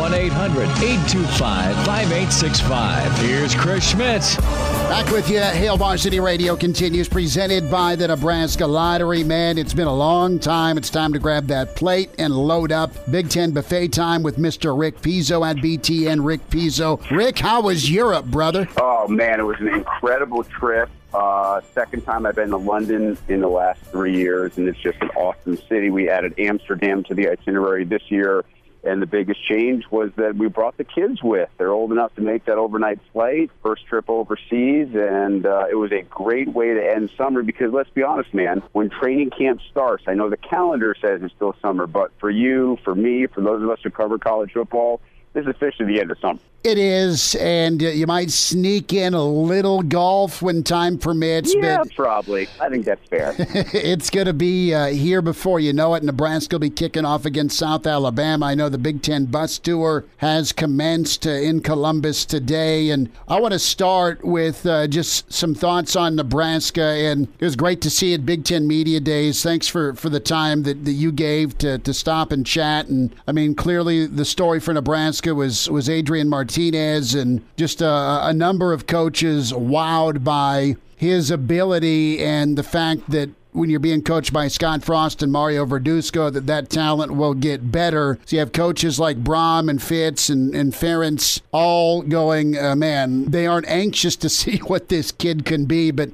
[SPEAKER 1] 1-800-825-5865. Here's Chris Schmitz.
[SPEAKER 2] Back with you. Hail Varsity Radio continues, presented by the Nebraska Lottery. Man, it's been a long time. It's time to grab that plate and load up. Big Ten Buffet time with Mr. Rick Pizzo at BTN. Rick Pizzo. Rick, how was Europe, brother?
[SPEAKER 7] Oh, man, it was an incredible trip. Second time I've been to London in the last 3 years, and it's just an awesome city. We added Amsterdam to the itinerary this year. And the biggest change was that we brought the kids with. They're old enough to make that overnight flight, first trip overseas, and it was a great way to end summer because, let's be honest, man, when training camp starts, I know the calendar says it's still summer, but for you, for me, for those of us who cover college football, this is officially the end of summer.
[SPEAKER 2] It is, and you might sneak in a little golf when time permits.
[SPEAKER 7] Yeah,
[SPEAKER 2] but
[SPEAKER 7] probably. I think that's fair.
[SPEAKER 2] It's going to be here before you know it. Nebraska will be kicking off against South Alabama. I know the Big Ten bus tour has commenced in Columbus today, and I want to start with just some thoughts on Nebraska, and it was great to see you at Big Ten Media Days. Thanks for the time that you gave to stop and chat, and I mean, clearly the story for Nebraska was Adrian Martinez, and just a number of coaches wowed by his ability and the fact that when you're being coached by Scott Frost and Mario Verduzco, that talent will get better. So you have coaches like Brom and Fitz and Ferentz all going, man, they aren't anxious to see what this kid can be, but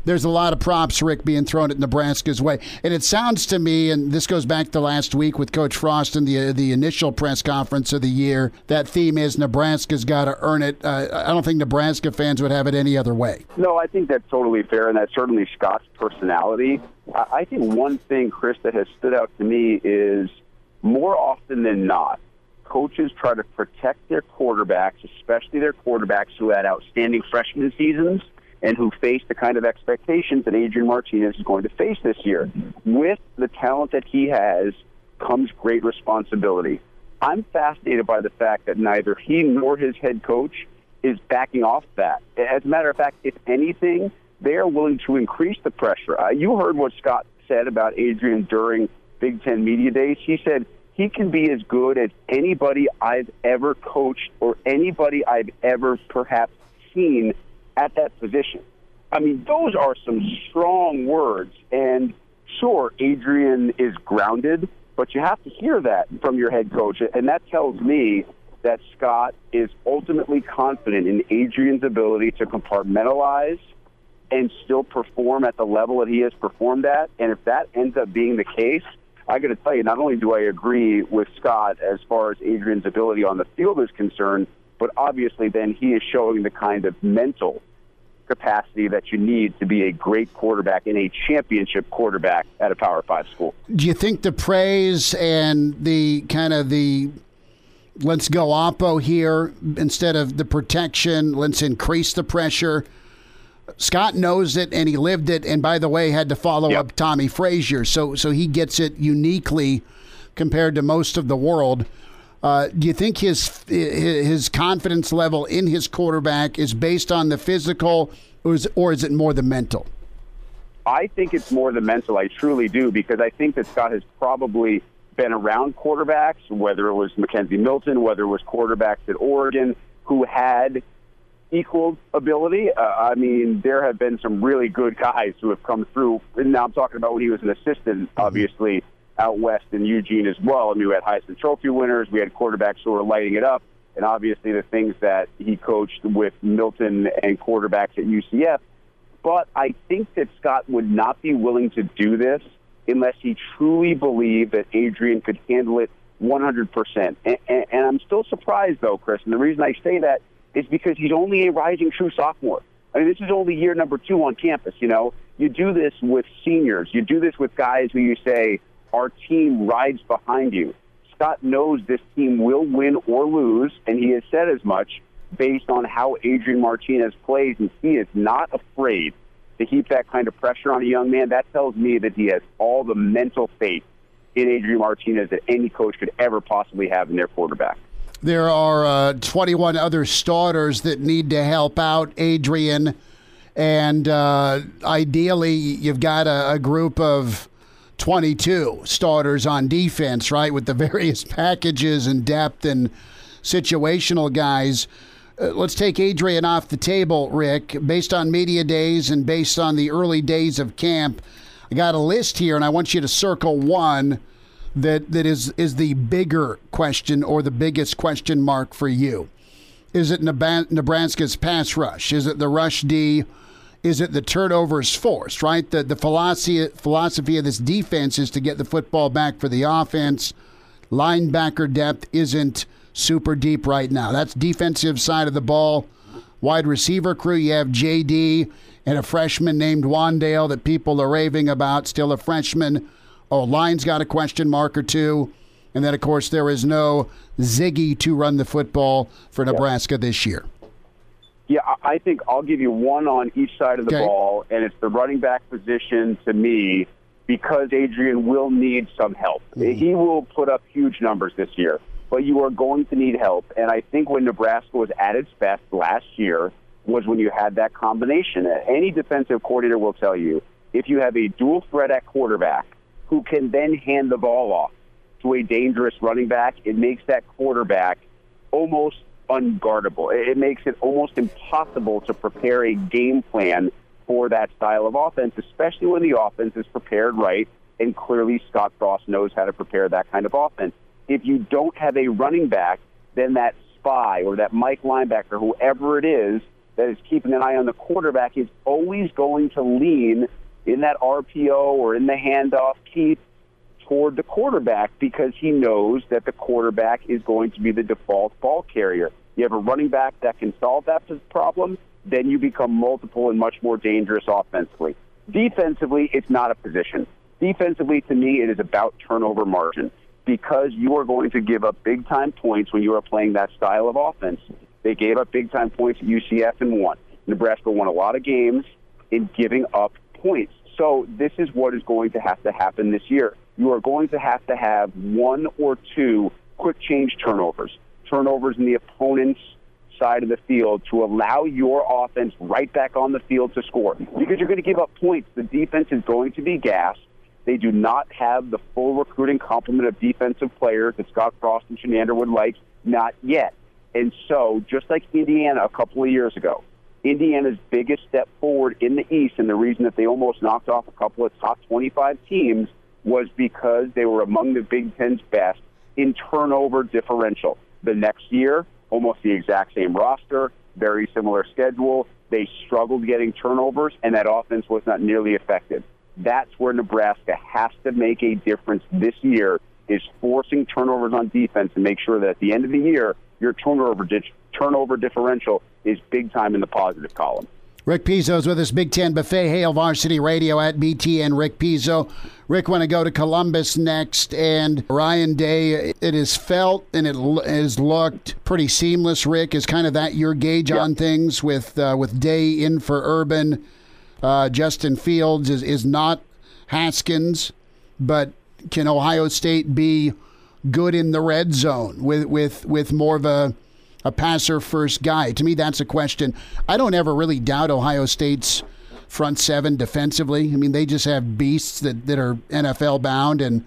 [SPEAKER 2] there's a lot of props, Rick, being thrown at Nebraska's way. And it sounds to me, and this goes back to last week with Coach Frost in the initial press conference of the year, that theme is Nebraska's got to earn it. I don't think Nebraska fans would have it any other way.
[SPEAKER 7] No, I think that's totally fair, and that's certainly Scott's personality. I think one thing, Chris, that has stood out to me is more often than not, coaches try to protect their quarterbacks, especially their quarterbacks who had outstanding freshman seasons and who face the kind of expectations that Adrian Martinez is going to face this year. With the talent that he has comes great responsibility. I'm fascinated by the fact that neither he nor his head coach is backing off that. As a matter of fact, if anything, they are willing to increase the pressure. You heard what Scott said about Adrian during Big Ten Media Days. He said he can be as good as anybody I've ever coached or anybody I've ever perhaps seen at that position. I mean, those are some strong words. And sure, Adrian is grounded, but you have to hear that from your head coach. And that tells me that Scott is ultimately confident in Adrian's ability to compartmentalize and still perform at the level that he has performed at. And if that ends up being the case, I got to tell you, not only do I agree with Scott as far as Adrian's ability on the field is concerned, but obviously then he is showing the kind of mental capacity that you need to be a great quarterback and a championship quarterback at a Power 5 school.
[SPEAKER 2] Do you think the praise and the kind of the let's go Oppo here instead of the protection, let's increase the pressure, Scott knows it and he lived it, and by the way, had to follow up Tommy Frazier, so he gets it uniquely compared to most of the world. Do you think his confidence level in his quarterback is based on the physical, or is it more the mental?
[SPEAKER 7] I think it's more the mental. I truly do, because I think that Scott has probably been around quarterbacks, whether it was Mackenzie Milton, whether it was quarterbacks at Oregon, who had equal ability. I mean, there have been some really good guys who have come through. And now I'm talking about when he was an assistant, obviously, out west in Eugene as well. I mean, we had Heisman Trophy winners. We had quarterbacks who were lighting it up. And obviously the things that he coached with Milton and quarterbacks at UCF. But I think that Scott would not be willing to do this unless he truly believed that Adrian could handle it 100%. And I'm still surprised, though, Chris, and the reason I say that is because he's only a rising true sophomore. I mean, this is only year number 2 on campus, you know. You do this with seniors. You do this with guys who you say, our team rides behind you. Scott knows this team will win or lose, and he has said as much based on how Adrian Martinez plays, and he is not afraid to heap that kind of pressure on a young man. That tells me that he has all the mental faith in Adrian Martinez that any coach could ever possibly have in their quarterback.
[SPEAKER 2] There are 21 other starters that need to help out Adrian, and ideally you've got a group of 22 starters on defense, right, with the various packages and depth and situational guys. Let's take Adrian off the table, Rick. Based on media days and based on the early days of camp, I got a list here, and I want you to circle one that is the bigger question or the biggest question mark for you. Is it Nebraska's pass rush? Is it the rush D? Is it the turnovers forced, right? The philosophy of this defense is to get the football back for the offense. Linebacker depth isn't super deep right now. That's defensive side of the ball. Wide receiver crew, you have JD and a freshman named Wandale that people are raving about, still a freshman. O-line's got a question mark or two. And then, of course, there is no Ziggy to run the football for Nebraska this year.
[SPEAKER 7] Yeah, I think I'll give you one on each side of the ball, and it's the running back position to me, because Adrian will need some help. He will put up huge numbers this year, but you are going to need help. And I think when Nebraska was at its best last year was when you had that combination. Any defensive coordinator will tell you, if you have a dual threat at quarterback who can then hand the ball off to a dangerous running back, it makes that quarterback almost unguardable. It makes it almost impossible to prepare a game plan for that style of offense, especially when the offense is prepared right, and clearly Scott Frost knows how to prepare that kind of offense. If you don't have a running back, then that spy or that Mike linebacker, whoever it is that is keeping an eye on the quarterback is always going to lean in that RPO or in the handoff keep toward the quarterback because he knows that the quarterback is going to be the default ball carrier. You have a running back that can solve that problem, then you become multiple and much more dangerous offensively. Defensively, it's not a position. Defensively, to me, it is about turnover margin because you are going to give up big-time points when you are playing that style of offense. They gave up big-time points at UCF and won. Nebraska won a lot of games in giving up points. So this is what is going to have to happen this year. You are going to have one or two quick change turnovers in the opponent's side of the field to allow your offense right back on the field to score. Because you're going to give up points. The defense is going to be gassed. They do not have the full recruiting complement of defensive players that Scott Frost and Shenander would like, not yet. And so, just like Indiana a couple of years ago, Indiana's biggest step forward in the East, and the reason that they almost knocked off a couple of top 25 teams, was because they were among the Big Ten's best in turnover differential. The next year, almost the exact same roster, very similar schedule. They struggled getting turnovers, and that offense was not nearly effective. That's where Nebraska has to make a difference this year, is forcing turnovers on defense and make sure that at the end of the year, your turnover differential is big time in the positive column.
[SPEAKER 2] Rick Pizzo's with us, Big Ten Buffet, Hail Varsity Radio at BTN Rick Pizzo. Rick, want to go to Columbus next, and Ryan Day, it is felt and it has looked pretty seamless, Rick. Is kind of that your gauge on things with Day in for Urban? Justin Fields is not Haskins, but can Ohio State be good in the red zone with more of a passer-first guy? To me, that's a question. I don't ever really doubt Ohio State's front seven defensively. I mean, they just have beasts that are NFL-bound, and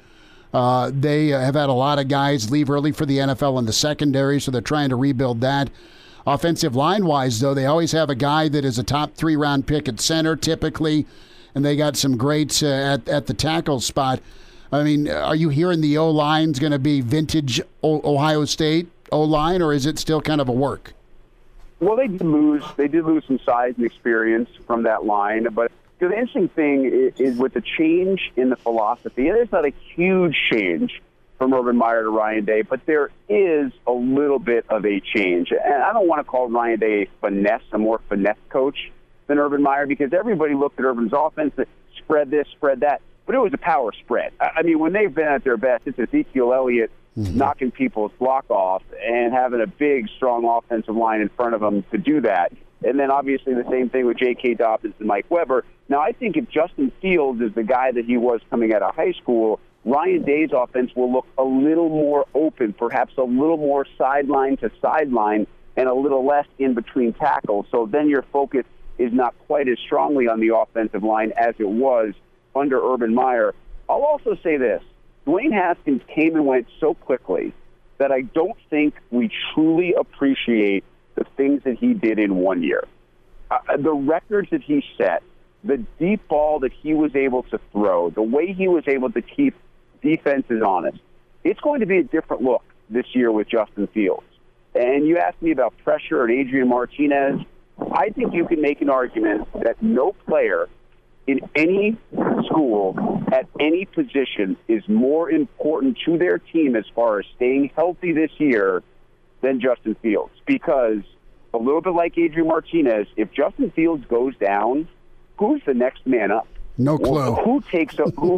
[SPEAKER 2] they have had a lot of guys leave early for the NFL in the secondary, so they're trying to rebuild that. Offensive line-wise, though, they always have a guy that is a top 3-round pick at center, typically, and they got some greats at the tackle spot. I mean, are you hearing the O-line's going to be vintage Ohio State O-line, or is it still kind of a work?
[SPEAKER 7] Well, they did lose some size and experience from that line, but the interesting thing is with the change in the philosophy, and it's not a huge change from Urban Meyer to Ryan Day, but there is a little bit of a change. And I don't want to call Ryan Day a more finesse coach than Urban Meyer, because everybody looked at Urban's offense and spread this, spread that, but it was a power spread. I mean, when they've been at their best, it's Ezekiel Elliott knocking people's block off and having a big, strong offensive line in front of them to do that. And then obviously the same thing with J.K. Dobbins and Mike Weber. Now, I think if Justin Fields is the guy that he was coming out of high school, Ryan Day's offense will look a little more open, perhaps a little more sideline to sideline, and a little less in between tackles. So then your focus is not quite as strongly on the offensive line as it was under Urban Meyer. I'll also say this. Dwayne Haskins came and went so quickly that I don't think we truly appreciate the things that he did in 1 year. The records that he set, the deep ball that he was able to throw, the way he was able to keep defenses honest, it's going to be a different look this year with Justin Fields. And you asked me about pressure and Adrian Martinez. I think you can make an argument that no player in any school at any position is more important to their team as far as staying healthy this year than Justin Fields. Because a little bit like Adrian Martinez, if Justin Fields goes down, who's the next man up?
[SPEAKER 2] No clue.
[SPEAKER 7] Who takes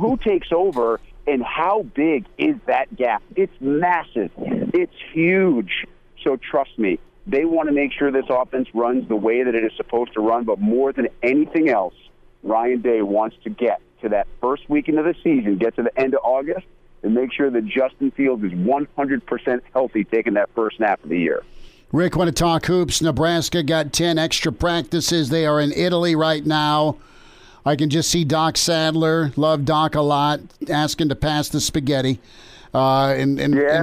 [SPEAKER 7] over, and how big is that gap? It's massive. It's huge. So trust me, they want to make sure this offense runs the way that it is supposed to run, but more than anything else, Ryan Day wants to get to that first weekend of the season, get to the end of August, and make sure that Justin Fields is 100% healthy taking that first snap of the year.
[SPEAKER 2] Rick, want to talk hoops? Nebraska got 10 extra practices. They are in Italy right now. I can just see Doc Sadler, love Doc a lot, asking to pass the spaghetti. And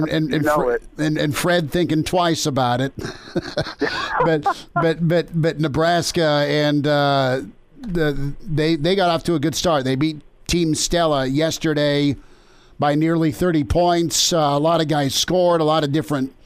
[SPEAKER 2] Fred thinking twice about it. but Nebraska and they got off to a good start. They beat Team Stella yesterday by nearly 30 points. A lot of guys scored, a lot of different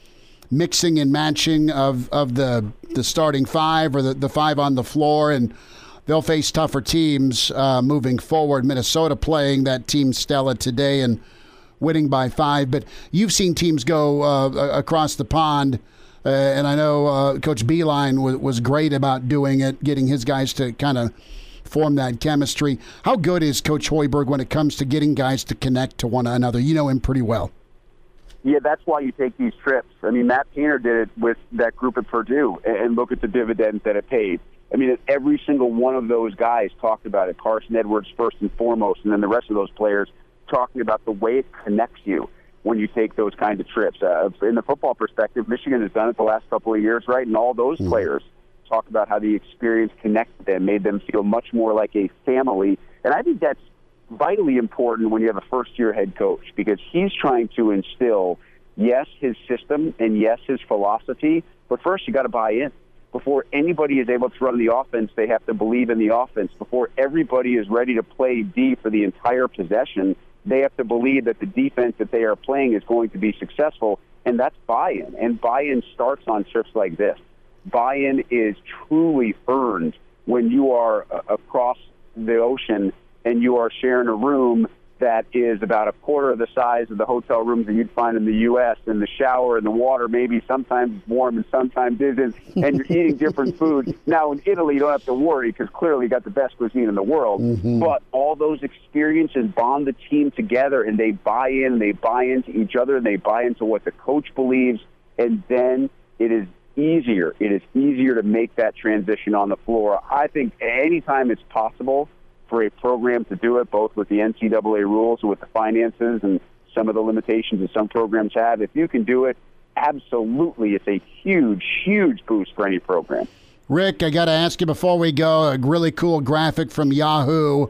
[SPEAKER 2] mixing and matching of the starting five or the five on the floor, and they'll face tougher teams moving forward. Minnesota playing that team Stella today and winning by 5. But you've seen teams go across the pond, and I know Coach Beeline was great about doing it, getting his guys to kind of form that chemistry. How good is Coach Hoiberg when it comes to getting guys to connect to one another? You know him pretty well.
[SPEAKER 7] Yeah, that's why you take these trips. I mean, Matt Painter did it with that group at Purdue, and look at the dividends that it paid. I mean, every single one of those guys talked about it. Carson Edwards first and foremost, and then the rest of those players talking about the way it connects you when you take those kinds of trips. In the football perspective, Michigan has done it the last couple of years, right? And all those players talk about how the experience connected them, made them feel much more like a family. And I think that's vitally important when you have a first-year head coach, because he's trying to instill, yes, his system and yes, his philosophy, but first you got to buy in. Before anybody is able to run the offense, they have to believe in the offense. Before everybody is ready to play D for the entire possession, they have to believe that the defense that they are playing is going to be successful, and that's buy-in. And buy-in starts on trips like this. Buy-in is truly earned when you are across the ocean and you are sharing a room that is about a quarter of the size of the hotel rooms that you'd find in the U.S., and the shower and the water maybe sometimes warm and sometimes isn't, and you're eating different food. Now, in Italy, you don't have to worry because clearly you got the best cuisine in the world, but all those experiences bond the team together, and they buy into each other, and they buy into what the coach believes, and then it is easier. It is easier to make that transition on the floor. I think anytime it's possible for a program to do it, both with the NCAA rules and with the finances and some of the limitations that some programs have, if you can do it, absolutely, it's a huge, huge boost for any program.
[SPEAKER 2] Rick, I got to ask you before we go, a really cool graphic from Yahoo,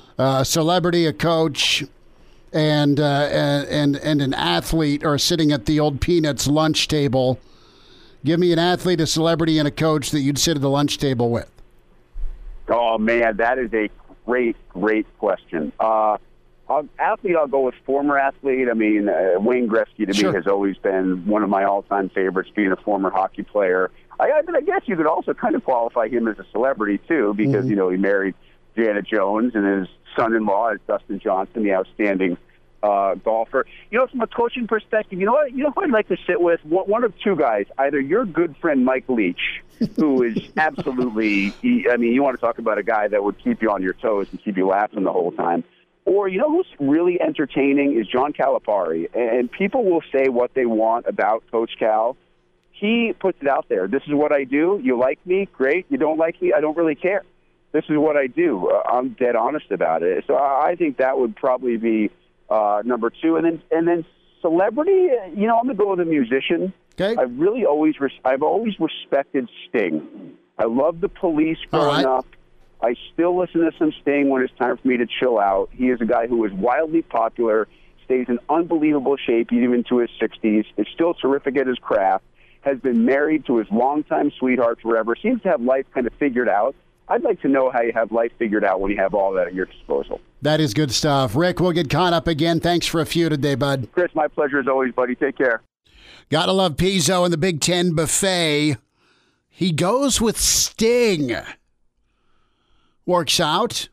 [SPEAKER 2] a celebrity, a coach, and an athlete are sitting at the old Peanuts lunch table. Give me an athlete, a celebrity, and a coach that you'd sit at the lunch table with.
[SPEAKER 7] Oh, man, that is a great question. Athlete, I'll go with former athlete. I mean, Wayne Gretzky to me has always been one of my all-time favorites, being a former hockey player. I guess you could also kind of qualify him as a celebrity, too, because, you know, he married Janet Jones, and his son-in-law is Dustin Johnson, the outstanding golfer. You know, from a coaching perspective, you know who I'd like to sit with? One of two guys. Either your good friend Mike Leach, who is absolutely, I mean, you want to talk about a guy that would keep you on your toes and keep you laughing the whole time. Or, you know who's really entertaining is John Calipari. And people will say what they want about Coach Cal. He puts it out there. This is what I do. You like me? Great. You don't like me? I don't really care. This is what I do. I'm dead honest about it. So I think that would probably be number two. And then celebrity, you know, I'm going to go with a musician.
[SPEAKER 2] Okay.
[SPEAKER 7] I've always respected Sting. I love the Police growing up. I still listen to some Sting when it's time for me to chill out. He is a guy who is wildly popular, stays in unbelievable shape even into his 60s, is still terrific at his craft, has been married to his longtime sweetheart forever, seems to have life kind of figured out. I'd like to know how you have life figured out when you have all that at your disposal.
[SPEAKER 2] That is good stuff. Rick, we'll get caught up again. Thanks for a few today, bud.
[SPEAKER 7] Chris, my pleasure as always, buddy. Take care.
[SPEAKER 2] Gotta love Pizzo in the Big Ten buffet. He goes with Sting. Works out.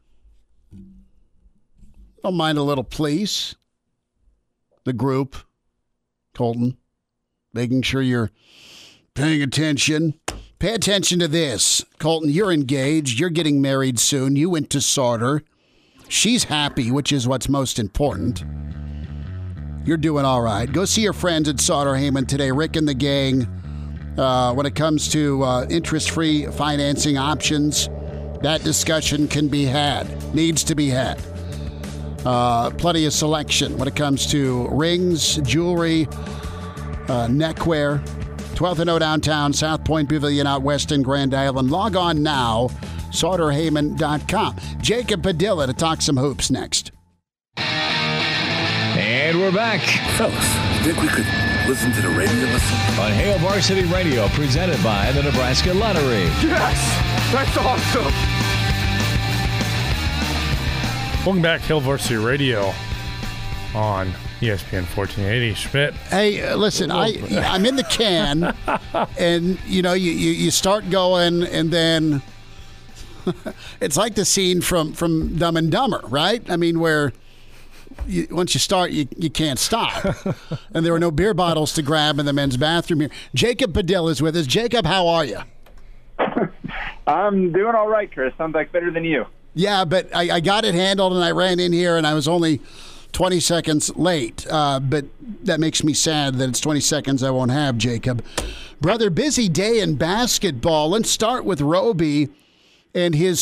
[SPEAKER 2] Don't mind a little please. The group, Colton, making sure you're paying attention. Pay attention to this. Colton, you're engaged. You're getting married soon. You went to Sauter. She's happy, which is what's most important. You're doing all right. Go see your friends at Sauter Heyman today. Rick and the gang, when it comes to interest-free financing options, that discussion can be had, needs to be had. Plenty of selection when it comes to rings, jewelry, neckwear. 12th and O downtown, South Point Pavilion out west in Grand Island. Log on now, SauterHeyman.com. Jacob Padilla to talk some hoops next.
[SPEAKER 1] And we're back.
[SPEAKER 4] Fellas, think we could listen to the radio listen?
[SPEAKER 1] On Hail Varsity Radio, presented by the Nebraska Lottery.
[SPEAKER 8] Yes! That's awesome!
[SPEAKER 3] Welcome back, Hail Varsity Radio. on ESPN 1480. Schmidt.
[SPEAKER 2] Hey, listen, I'm in the can, and you start going, and then it's like the scene from Dumb and Dumber, right? I mean, where once you start, you can't stop. And there were no beer bottles to grab in the men's bathroom here. Jacob Padilla is with us. Jacob, how are you?
[SPEAKER 9] I'm doing all right, Chris. Sounds like better than you.
[SPEAKER 2] Yeah, but I got it handled, and I ran in here, and I was only 20 seconds late. But that makes me sad that it's 20 seconds I won't have, Jacob. Brother, busy day in basketball. Let's start with Roby and his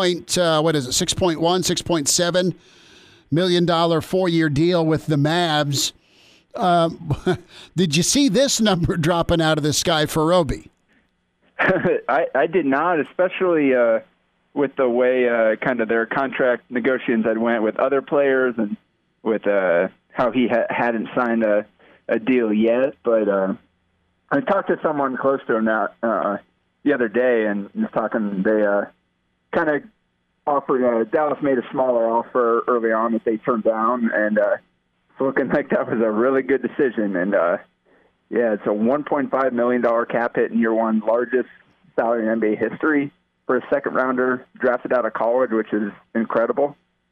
[SPEAKER 2] $6.7 million 4-year deal with the Mavs. Did you see this number dropping out of the sky for Roby?
[SPEAKER 9] I did not, especially with the way kind of their contract negotiations had went with other players and with how he hadn't signed a deal yet. But I talked to someone close to him now the other day, and was talking. They kind of offered. Dallas made a smaller offer early on that they turned down, and it's looking like that was a really good decision. And yeah, it's a $1.5 million cap hit in year one, largest salary in NBA history for a second rounder drafted out of college, which is incredible.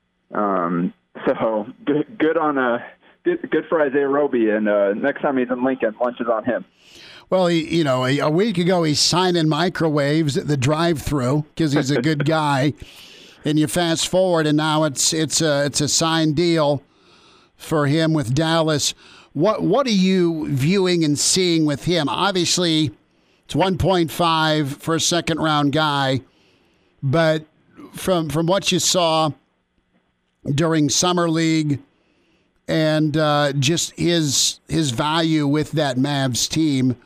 [SPEAKER 9] So good for Isaiah Roby, and next time he's in Lincoln, lunch is on him.
[SPEAKER 2] Well, a week ago he's signing microwaves at the drive-thru because he's a good guy, and you fast forward, and now it's a signed deal for him with Dallas. What are you viewing and seeing with him? Obviously, it's 1.5 for a second-round guy, but from what you saw during Summer League and just his value with that Mavs team.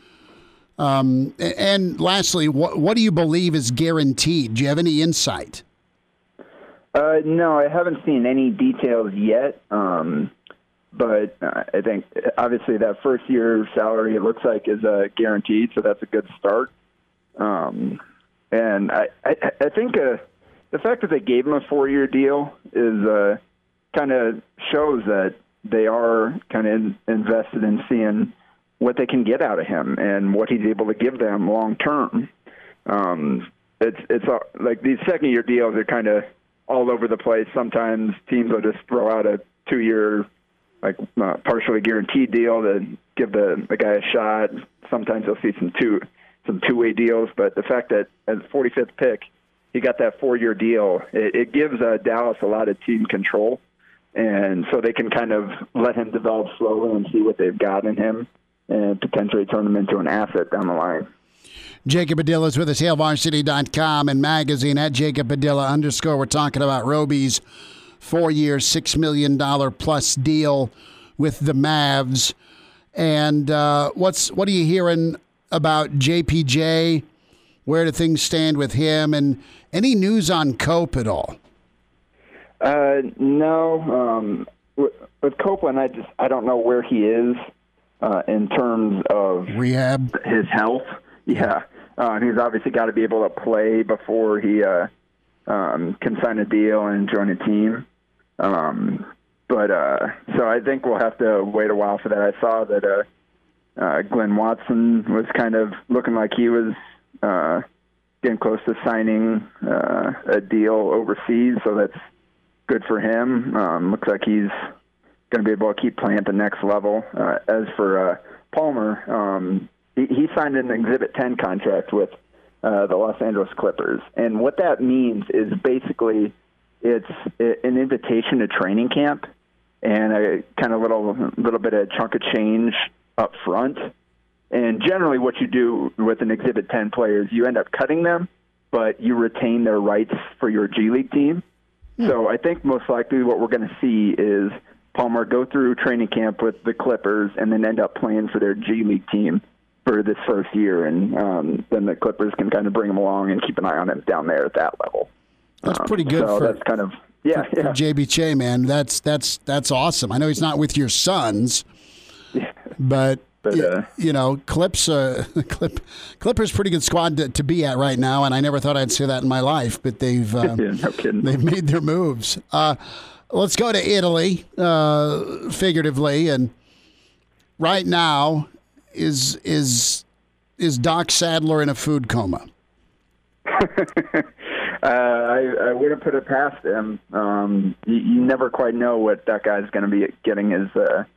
[SPEAKER 2] And lastly, what do you believe is guaranteed? Do you have any insight?
[SPEAKER 9] No, I haven't seen any details yet. But I think obviously that first year salary, it looks like, is guaranteed, so that's a good start. And I think the fact that they gave him a 4-year deal is kind of shows that they are kind of invested in seeing what they can get out of him and what he's able to give them long term. It's like these second-year deals are kind of all over the place. Sometimes teams will just throw out a 2-year partially guaranteed deal to give the guy a shot. Sometimes you'll see some two-way deals, but the fact that as 45th pick, he got that 4-year deal, it gives Dallas a lot of team control, and so they can kind of let him develop slowly and see what they've got in him and potentially turn him into an asset down the line.
[SPEAKER 2] Jacob Padilla is with us, HailVarsity.com and magazine at Jacob Padilla _ We're talking about Roby's 4-year, $6 million plus deal with the Mavs. And what are you hearing about JPJ? Where do things stand with him? And any news on Cope at all?
[SPEAKER 9] No. With Copeland, I don't know where he is in terms of
[SPEAKER 2] rehab,
[SPEAKER 9] his health. Yeah. He's obviously got to be able to play before he can sign a deal and join a team. So I think we'll have to wait a while for that. I saw that Glenn Watson was kind of looking like he was getting close to signing a deal overseas, so that's good for him. Looks like he's going to be able to keep playing at the next level. As for Palmer, he signed an Exhibit 10 contract with the Los Angeles Clippers. And what that means is basically it's an invitation to training camp and a kind of little bit of chunk of change up front. And generally what you do with an Exhibit 10 player is you end up cutting them, but you retain their rights for your G League team. So I think most likely what we're going to see is Palmer go through training camp with the Clippers and then end up playing for their G League team for this first year, and then the Clippers can kind of bring him along and keep an eye on him down there at that level.
[SPEAKER 2] That's pretty good.
[SPEAKER 9] So
[SPEAKER 2] for,
[SPEAKER 9] that's kind of
[SPEAKER 2] for JBJ, man. That's awesome. I know he's not with your sons, but Clippers pretty good squad to be at right now, and I never thought I'd say that in my life, but they've
[SPEAKER 9] no kidding.
[SPEAKER 2] They've made their moves. Let's go to Italy, figuratively, and right now is Doc Sadler in a food coma?
[SPEAKER 9] I wouldn't put it past him. You never quite know what that guy's going to be getting his,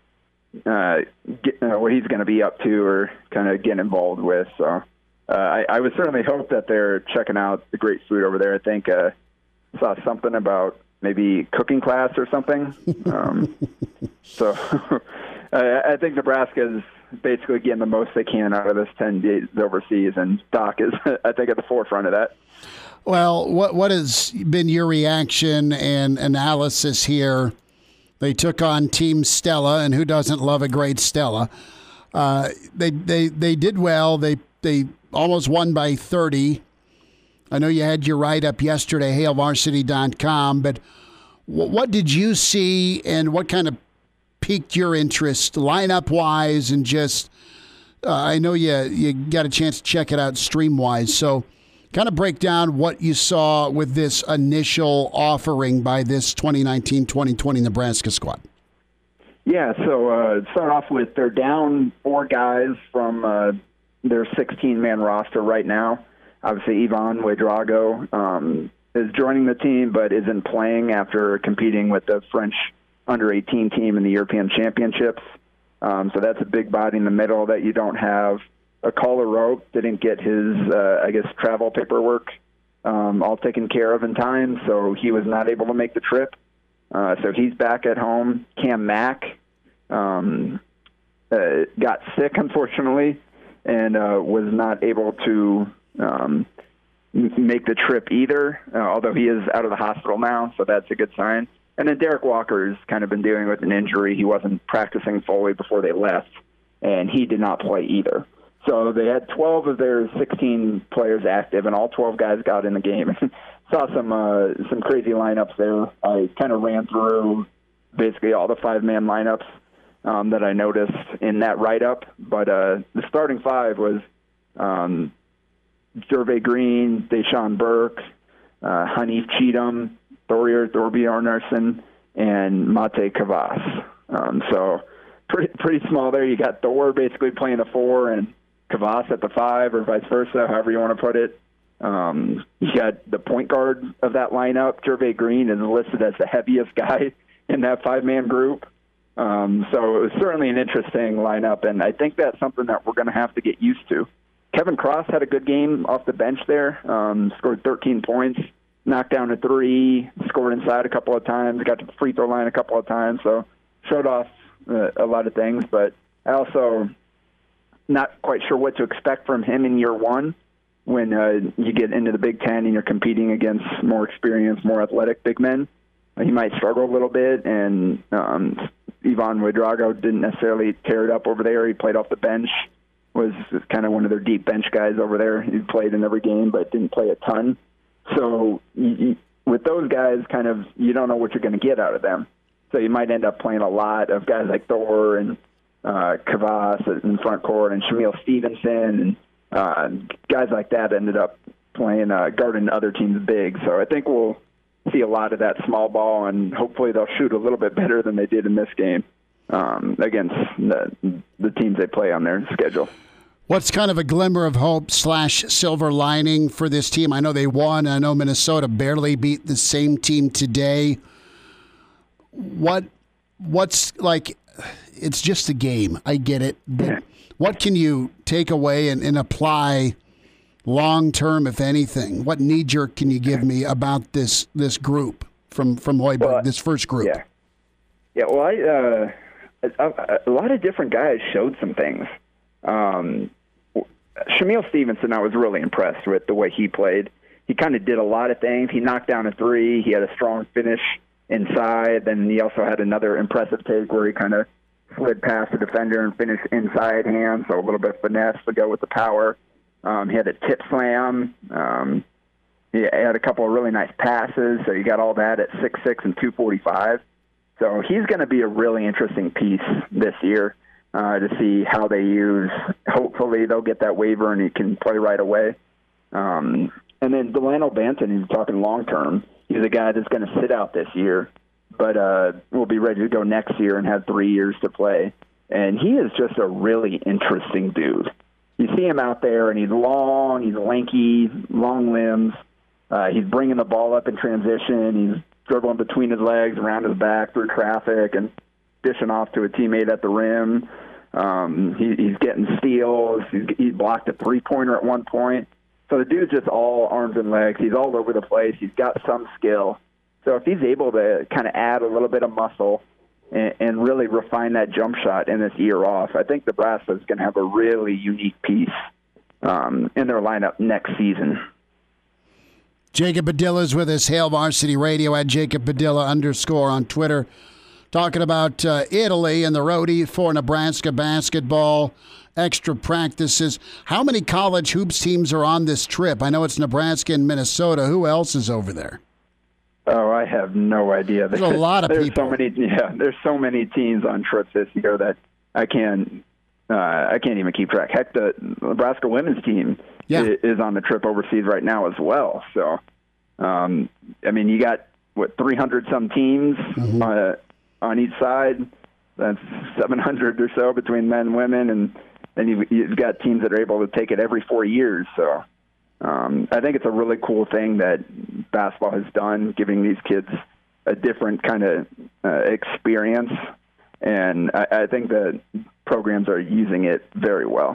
[SPEAKER 9] what he's going to be up to or kind of get involved with. So I would certainly hope that they're checking out the great food over there. I think saw something about maybe cooking class or something. So I think Nebraska is basically getting the most they can out of this 10 days overseas, and Doc is, I think, at the forefront of that.
[SPEAKER 2] Well, what has been your reaction and analysis here? They took on Team Stella, and who doesn't love a great Stella? They did well. They almost won by 30. I know you had your write-up yesterday, HailVarsity.com, but what did you see and what kind of piqued your interest lineup-wise and just I know you got a chance to check it out stream-wise, so kind of break down what you saw with this initial offering by this 2019-2020 Nebraska squad.
[SPEAKER 9] Yeah, so start off with they're down 4 guys from their 16-man roster right now. Obviously, Ivan Ouedraogo is joining the team but isn't playing after competing with the French under-18 team in the European Championships. So that's a big body in the middle that you don't have. Akala Rope didn't get his, travel paperwork all taken care of in time, so he was not able to make the trip. So he's back at home. Cam Mack got sick, unfortunately, and was not able to make the trip either, although he is out of the hospital now, so that's a good sign. And then Derek Walker's kind of been dealing with an injury. He wasn't practicing fully before they left, and he did not play either. So they had 12 of their 16 players active, and all 12 guys got in the game. Saw some crazy lineups there. I kind of ran through basically all the 5-man lineups that I noticed in that write-up. But the starting 5 was Gervais Green, Deshaun Burke, Hanif Cheatham, Thorbjornarson, and Mate Kavas. So pretty small there. You got Thor basically playing the 4 and Kavas at the 5, or vice versa, however you want to put it. You got the point guard of that lineup. Gervais Green is listed as the heaviest guy in that 5-man group. So it was certainly an interesting lineup, and I think that's something that we're going to have to get used to. Kevin Cross had a good game off the bench there, scored 13 points, knocked down a 3, scored inside a couple of times, got to the free throw line a couple of times, so showed off a lot of things. But I also not quite sure what to expect from him in year one when you get into the Big Ten and you're competing against more experienced, more athletic big men. He might struggle a little bit, and Ivan Ouedraogo didn't necessarily tear it up over there. He played off the bench, was kind of one of their deep bench guys over there. He played in every game but didn't play a ton. So with those guys, kind of you don't know what you're going to get out of them. So you might end up playing a lot of guys like Thor and Kavas in front court and Shamil Stevenson and guys like that ended up playing guarding other teams big. So I think we'll see a lot of that small ball, and hopefully they'll shoot a little bit better than they did in this game against the teams they play on their schedule.
[SPEAKER 2] What's kind of a glimmer of hope / silver lining for this team? I know they won. I know Minnesota barely beat the same team today. What's like, it's just a game. I get it. But what can you take away and apply long-term, if anything? What knee-jerk can you give me about this group from Hoiberg, this first group?
[SPEAKER 9] Yeah. Well, a lot of different guys showed some things. Shamil Stevenson, I was really impressed with the way he played. He kind of did a lot of things. He knocked down a 3. He had a strong finish inside. Then he also had another impressive take where he kind of slid past the defender and finished inside hand, so a little bit of finesse to go with the power. He had a tip slam. He had a couple of really nice passes, so you got all that at 6'6" and 245. So he's going to be a really interesting piece this year to see how they use. Hopefully they'll get that waiver and he can play right away. And then Delano Banton, he's talking long-term. He's a guy that's going to sit out this year. but will be ready to go next year and have 3 years to play. And he is just a really interesting dude. You see him out there, and he's long, he's lanky, long limbs. He's bringing the ball up in transition. He's dribbling between his legs, around his back, through traffic, and dishing off to a teammate at the rim. He's getting steals. He blocked a three-pointer at one point. So the dude's just all arms and legs. He's all over the place. He's got some skill. So if he's able to kind of add a little bit of muscle and really refine that jump shot in this year off, I think Nebraska is going to have a really unique piece in their lineup next season.
[SPEAKER 2] Jacob Padilla is with us, Hail Varsity Radio at Jacob Padilla _ on Twitter, talking about Italy and the roadie for Nebraska basketball, extra practices. How many college hoops teams are on this trip? I know it's Nebraska and Minnesota. Who else is over there?
[SPEAKER 9] Oh, I have no idea.
[SPEAKER 2] There's a lot of people.
[SPEAKER 9] There's so many teams on trips this year that I can't even keep track. Heck, the Nebraska women's team is on the trip overseas right now as well. So, I mean, you got 300-some teams on each side. That's 700 or so between men and women, and then you've got teams that are able to take it every 4 years. So, I think it's a really cool thing that basketball has done, giving these kids a different kind of experience, and I think the programs are using it very well.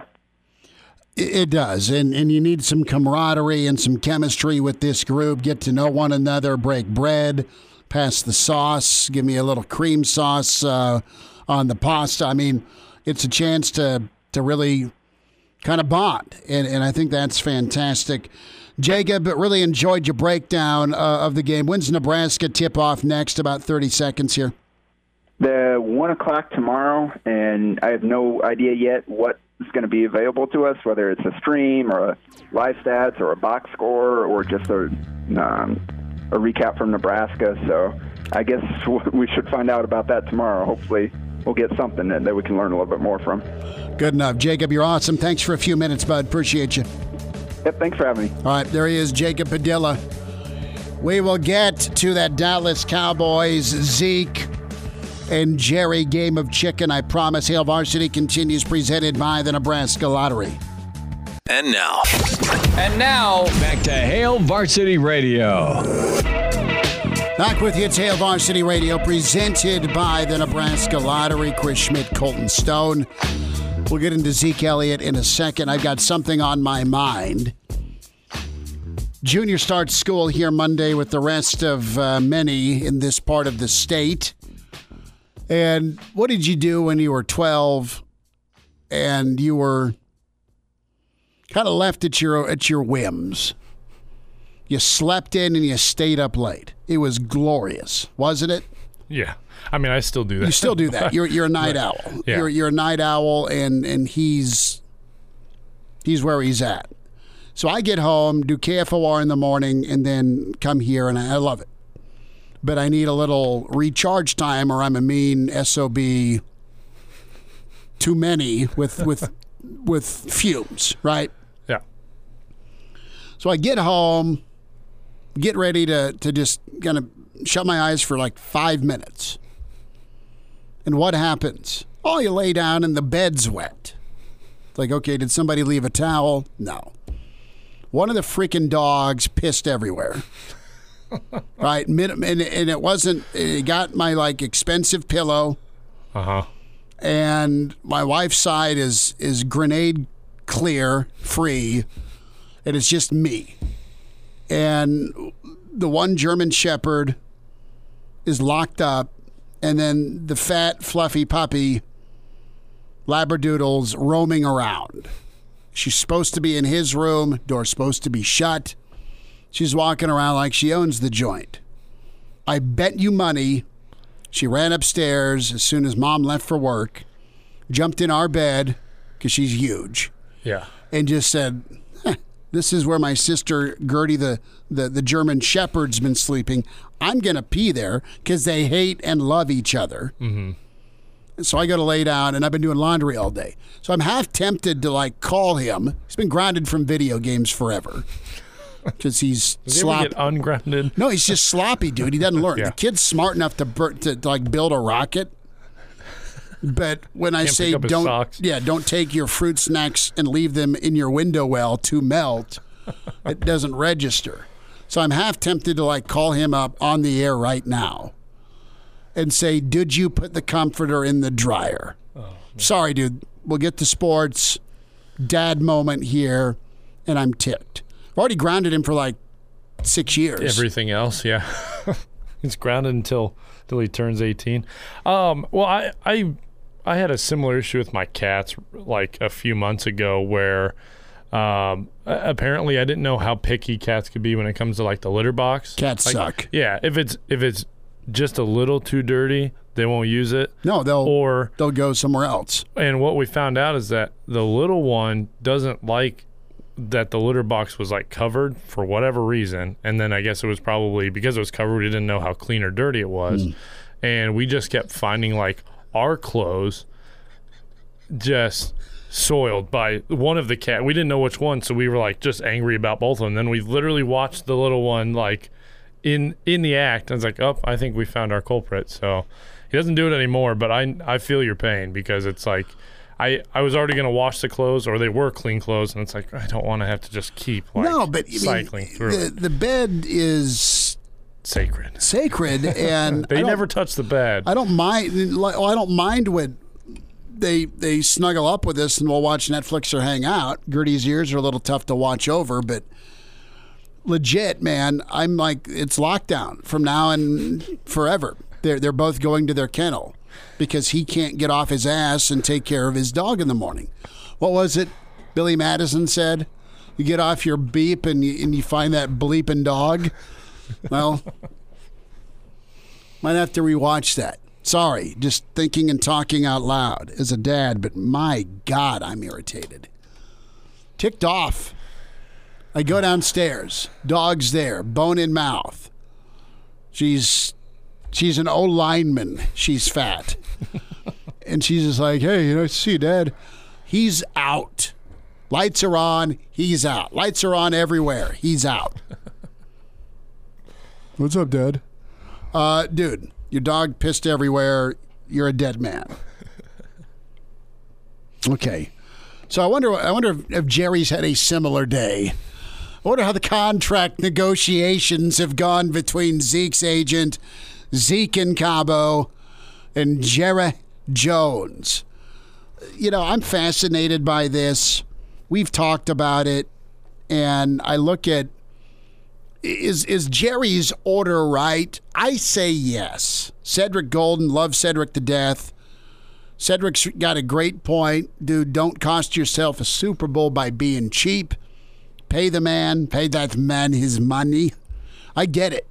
[SPEAKER 2] It does, and you need some camaraderie and some chemistry with this group. Get to know one another, break bread, pass the sauce, give me a little cream sauce on the pasta. I mean, it's a chance to really kind of bond, and I think that's fantastic. Jacob, really enjoyed your breakdown of the game. When's Nebraska tip-off next? About 30 seconds here.
[SPEAKER 9] The 1 o'clock tomorrow, and I have no idea yet what is going to be available to us, whether it's a stream or a live stats or a box score or just a recap from Nebraska. So I guess we should find out about that tomorrow. Hopefully we'll get something that we can learn a little bit more from.
[SPEAKER 2] Good enough. Jacob, you're awesome. Thanks for a few minutes, bud. Appreciate you.
[SPEAKER 9] Yep, thanks for having me.
[SPEAKER 2] All right, there he is, Jacob Padilla. We will get to that Dallas Cowboys, Zeke and Jerry game of chicken, I promise. Hail Varsity continues, presented by the Nebraska Lottery.
[SPEAKER 1] And now, back to Hail Varsity Radio.
[SPEAKER 2] Back with you, it's Hail Varsity Radio, presented by the Nebraska Lottery. Chris Schmidt, Colton Stone. We'll get into Zeke Elliott in a second. I've got something on my mind. Junior starts school here Monday with the rest of many in this part of the state. And what did you do when you were 12 and you were kind of left at your whims? You slept in and you stayed up late. It was glorious, wasn't it?
[SPEAKER 3] Yeah. I mean, I still do that.
[SPEAKER 2] You still do that. You're a night owl.
[SPEAKER 3] Yeah.
[SPEAKER 2] You're a night owl, and he's where he's at. So I get home, do KFOR in the morning, and then come here, and I love it. But I need a little recharge time, or I'm a mean SOB. Too many with fumes, right?
[SPEAKER 3] Yeah.
[SPEAKER 2] So I get home, get ready to just kind of shut my eyes for like 5 minutes. And what happens? Oh, you lay down and the bed's wet. It's like, okay, did somebody leave a towel? No. One of the freaking dogs pissed everywhere. Right? And it wasn't, it got my like expensive pillow.
[SPEAKER 3] Uh-huh.
[SPEAKER 2] And my wife's side is grenade clear, free. And it's just me. And the one German Shepherd is locked up. And then the fat, fluffy puppy, Labradoodle's roaming around. She's supposed to be in his room. Door's supposed to be shut. She's walking around like she owns the joint. I bet you money she ran upstairs as soon as Mom left for work, jumped in our bed, because she's huge.
[SPEAKER 3] Yeah.
[SPEAKER 2] And just said, this is where my sister Gertie, the German Shepherd's been sleeping. I'm going to pee there because they hate and love each other.
[SPEAKER 3] Mm-hmm.
[SPEAKER 2] And so I go to lay down, and I've been doing laundry all day. So I'm half tempted to, like, call him. He's been grounded from video games forever. because he's
[SPEAKER 3] Does he
[SPEAKER 2] sloppy.
[SPEAKER 3] ever get ungrounded?
[SPEAKER 2] No, he's just sloppy, dude. He doesn't learn.
[SPEAKER 3] Yeah.
[SPEAKER 2] The kid's smart enough to like build a rocket. But when I
[SPEAKER 3] Can't
[SPEAKER 2] say
[SPEAKER 3] pick up his socks.
[SPEAKER 2] don't take your fruit snacks and leave them in your window well to melt, it doesn't register. So I'm half tempted to like call him up on the air right now and say, "Did you put the comforter in the dryer?" Sorry, dude. We'll get to sports. Dad moment here, and I'm ticked. I've already grounded him for like 6 years.
[SPEAKER 3] Everything else, yeah. He's grounded until he turns 18. Well, I had a similar issue with my cats like a few months ago where apparently I didn't know how picky cats could be when it comes to like the litter box.
[SPEAKER 2] Cats
[SPEAKER 3] like,
[SPEAKER 2] suck.
[SPEAKER 3] Yeah, if it's just a little too dirty, they won't use it.
[SPEAKER 2] No, they'll go somewhere else.
[SPEAKER 3] And what we found out is that the little one doesn't like that the litter box was like covered for whatever reason. And then I guess it was probably because it was covered, we didn't know how clean or dirty it was. And we just kept finding like our clothes just soiled by one of the cat. We didn't know which one, so we were like just angry about both of them. Then we literally watched the little one like in the act. I was like, oh, I think we found our culprit. So he doesn't do it anymore, but I feel your pain because it's like I was already going to wash the clothes, or they were clean clothes, and it's like I don't want to have to just keep like cycling through.
[SPEAKER 2] The bed is
[SPEAKER 3] sacred,
[SPEAKER 2] and
[SPEAKER 3] they never touch the bed.
[SPEAKER 2] I don't mind. I don't mind when they snuggle up with us and we'll watch Netflix or hang out. Gertie's ears are a little tough to watch over, but legit, man, I'm like it's lockdown from now and forever. They're both going to their kennel because he can't get off his ass and take care of his dog in the morning. What was it Billy Madison said? You get off your beep and you find that bleeping dog. Well, might have to rewatch that. Sorry, just thinking and talking out loud as a dad, but my God, I'm irritated. Ticked off. I go downstairs. Dog's there, bone in mouth. She's an old lineman. She's fat. And she's just like, hey, nice to see you, Dad. He's out. Lights are on. He's out. Lights are on everywhere. He's out. What's up, Dad? Dude, your dog pissed everywhere. You're a dead man. Okay. So I wonder if Jerry's had a similar day. I wonder how the contract negotiations have gone between Zeke's agent, Zeke in Cabo, and Jerry Jones. You know, I'm fascinated by this. We've talked about it, and I look at, is Jerry's order right? I say yes. Cedric Golden, love Cedric to death. Cedric's got a great point. Dude, don't cost yourself a Super Bowl by being cheap. Pay the man. Pay that man his money. I get it.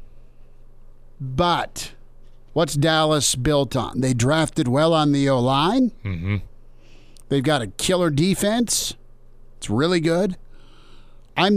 [SPEAKER 2] But what's Dallas built on? They drafted well on the O-line.
[SPEAKER 3] Mm-hmm.
[SPEAKER 2] They've got a killer defense. It's really good. I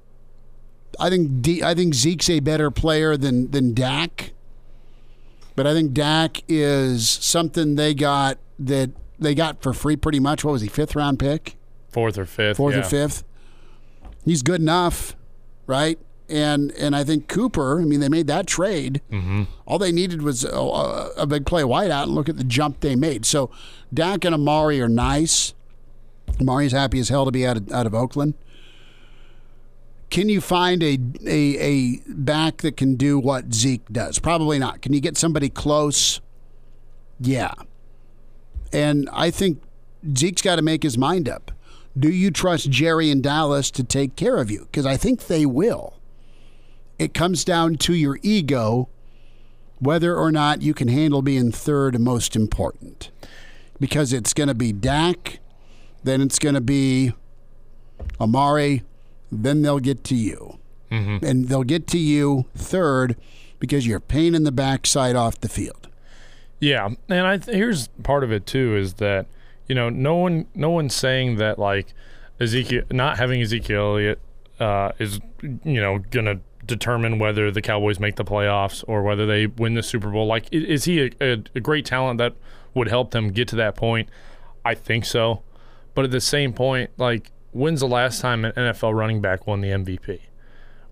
[SPEAKER 2] think Zeke's a better player than Dak. But I think Dak is something they got for free pretty much. What was he, 5th round pick?
[SPEAKER 3] 4th or 5th.
[SPEAKER 2] Or 5th. He's good enough, right? And I think Cooper, I mean, they made that trade.
[SPEAKER 3] Mm-hmm.
[SPEAKER 2] All they needed was a big play wideout, and look at the jump they made. So Dak and Amari are nice. Amari's happy as hell to be out of Oakland. Can you find a back that can do what Zeke does? Probably not. Can you get somebody close? Yeah. And I think Zeke's got to make his mind up. Do you trust Jerry and Dallas to take care of you? Because I think they will. It comes down to your ego, whether or not you can handle being third most important. Because it's going to be Dak, then it's going to be Amari, then they'll get to you.
[SPEAKER 3] Mm-hmm.
[SPEAKER 2] And they'll get to you third because you're a pain in the backside off the field.
[SPEAKER 3] Yeah, and here's part of it too is that, you know, no one's saying that like not having Ezekiel Elliott is, you know, gonna determine whether the Cowboys make the playoffs or whether they win the Super Bowl. Like, is he a great talent that would help them get to that point? I think so, but at the same point, like, when's the last time an NFL running back won the MVP?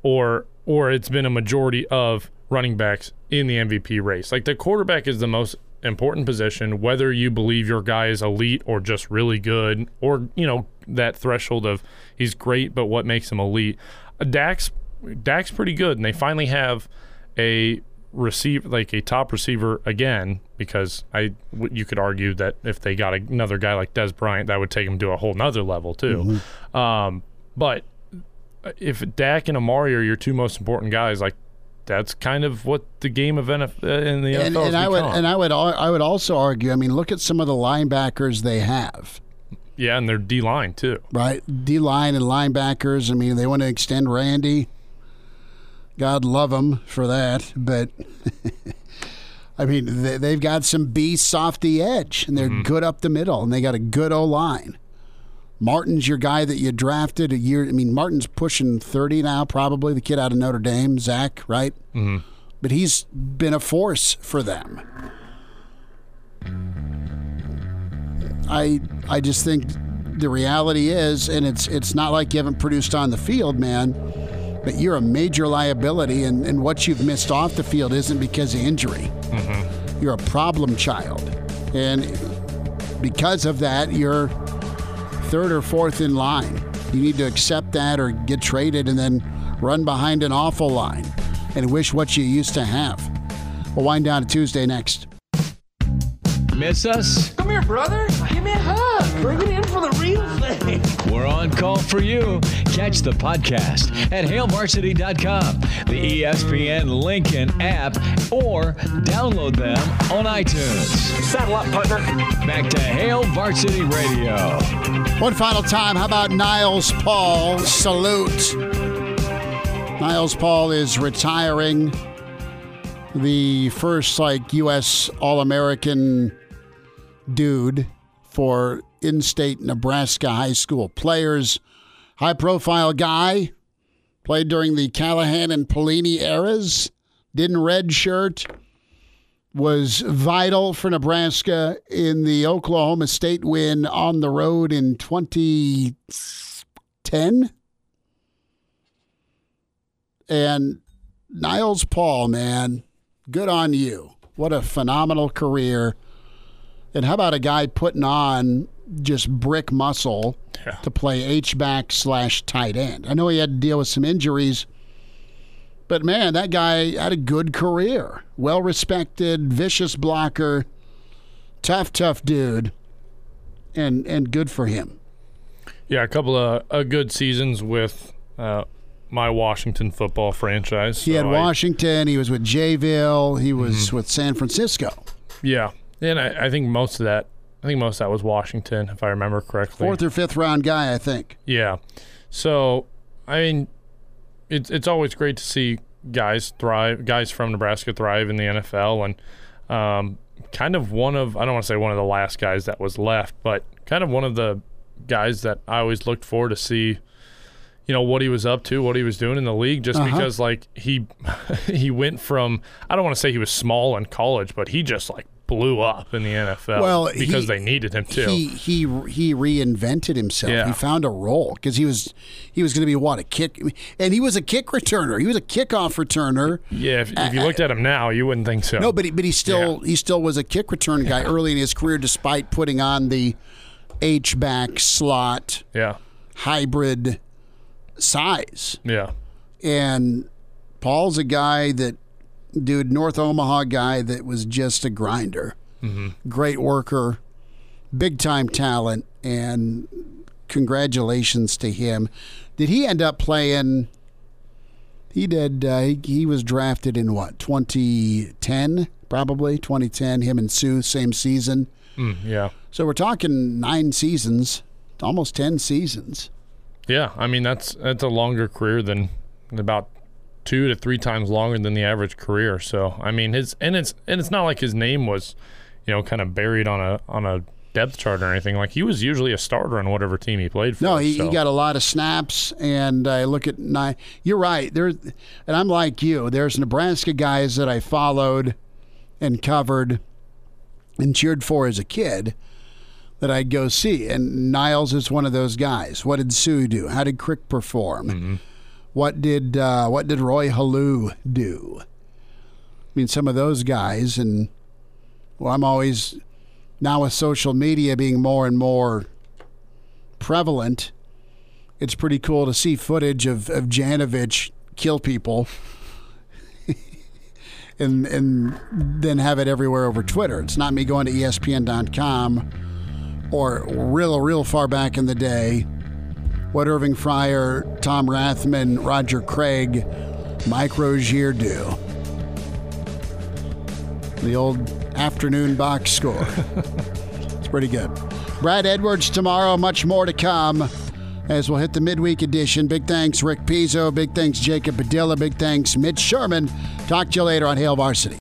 [SPEAKER 3] or it's been a majority of running backs in the MVP race. Like, the quarterback is the most important position, whether you believe your guy is elite or just really good, or, you know, that threshold of he's great, but what makes him elite. Dak's pretty good, and they finally have a top receiver again, because you could argue that if they got another guy like Des Bryant, that would take him to a whole nother level too. Mm-hmm. But if Dak and Amari are your two most important guys, like, that's kind of what the game of in the NFL has become.
[SPEAKER 2] I would also argue, I mean, look at some of the linebackers they have.
[SPEAKER 3] Yeah, and their D-line too. Right,
[SPEAKER 2] D-line and linebackers. I mean, they want to extend Randy. God love them for that, but I mean, they've got some beasts off the edge, and they're good up the middle, and they got a good O-line. Martin's your guy that you drafted a year. I mean, Martin's pushing 30 now, probably, the kid out of Notre Dame, Zach, right? Mm-hmm. But he's been a force for them. I just think the reality is, and it's not like you haven't produced on the field, man, but you're a major liability, and what you've missed off the field isn't because of injury. Mm-hmm. You're a problem child. And because of that, you're third or fourth in line. You need to accept that or get traded and then run behind an awful line and wish what you used to have. We'll wind down to Tuesday next.
[SPEAKER 1] Miss us?
[SPEAKER 10] Come here, brother. Give me a hug. Bring it in for the real thing.
[SPEAKER 1] We're on call for you. Catch the podcast at HailVarsity.com, the ESPN Lincoln app, or download them on iTunes.
[SPEAKER 10] Saddle up, partner.
[SPEAKER 1] Back to Hail Varsity Radio.
[SPEAKER 2] One final time. How about Niles Paul? Salute. Niles Paul is retiring. The first, U.S. All-American dude for in-state Nebraska high school players. High-profile guy. Played during the Callahan and Pelini eras. Didn't redshirt. Was vital for Nebraska in the Oklahoma State win on the road in 2010. And Niles Paul, man, good on you. What a phenomenal career. And how about a guy putting on just brick muscle to play H-back / tight end? I know he had to deal with some injuries, but, man, that guy had a good career. Well-respected, vicious blocker, tough dude, and good for him.
[SPEAKER 3] Yeah, a couple of good seasons with my Washington football franchise.
[SPEAKER 2] He had Washington. He was with Jayville. He was with San Francisco.
[SPEAKER 3] Yeah, and I think most of that was Washington, if I remember correctly.
[SPEAKER 2] 4th or 5th round guy, I think.
[SPEAKER 3] Yeah. So, I mean, it's always great to see guys thrive, guys from Nebraska thrive in the NFL, and kind of I don't want to say one of the last guys that was left, but kind of one of the guys that I always looked forward to see, you know, what he was up to, what he was doing in the league, just because, he went from, I don't want to say he was small in college, but he just, blew up in the NFL because they needed him to.
[SPEAKER 2] He reinvented himself. Yeah. He found a role because he was going to be a kick, and he was a kick returner. He was a kickoff returner.
[SPEAKER 3] Yeah, if you looked at him now, you wouldn't think so.
[SPEAKER 2] No, but he still was a kick return guy early in his career, despite putting on the H-back slot hybrid size.
[SPEAKER 3] Yeah,
[SPEAKER 2] and Paul's a guy North Omaha guy that was just a grinder. Mm-hmm. Great worker, big-time talent, and congratulations to him. Did he end up playing? He did. He was drafted in 2010, probably 2010. Him and Sue, same season.
[SPEAKER 3] Yeah.
[SPEAKER 2] So we're talking 9 seasons, almost 10 seasons.
[SPEAKER 3] Yeah, I mean that's a longer career than about 2 to 3 times longer than the average career. So I mean it's not like his name was, kind of buried on a depth chart or anything. Like, he was usually a starter on whatever team he played for.
[SPEAKER 2] No, he got a lot of snaps, and I look at you're right. And I'm like you. There's Nebraska guys that I followed and covered and cheered for as a kid that I'd go see, and Niles is one of those guys. What did Sue do? How did Crick perform? Mm-hmm. What did Roy Halou do? I mean, some of those guys, and well, I'm always, now with social media being more and more prevalent, it's pretty cool to see footage of Janovich kill people and then have it everywhere over Twitter. It's not me going to ESPN.com or real far back in the day what Irving Fryer, Tom Rathman, Roger Craig, Mike Rozier do. The old afternoon box score. It's pretty good. Brad Edwards tomorrow, much more to come as we'll hit the midweek edition. Big thanks, Rick Pizzo. Big thanks, Jacob Padilla. Big thanks, Mitch Sherman. Talk to you later on Hail Varsity.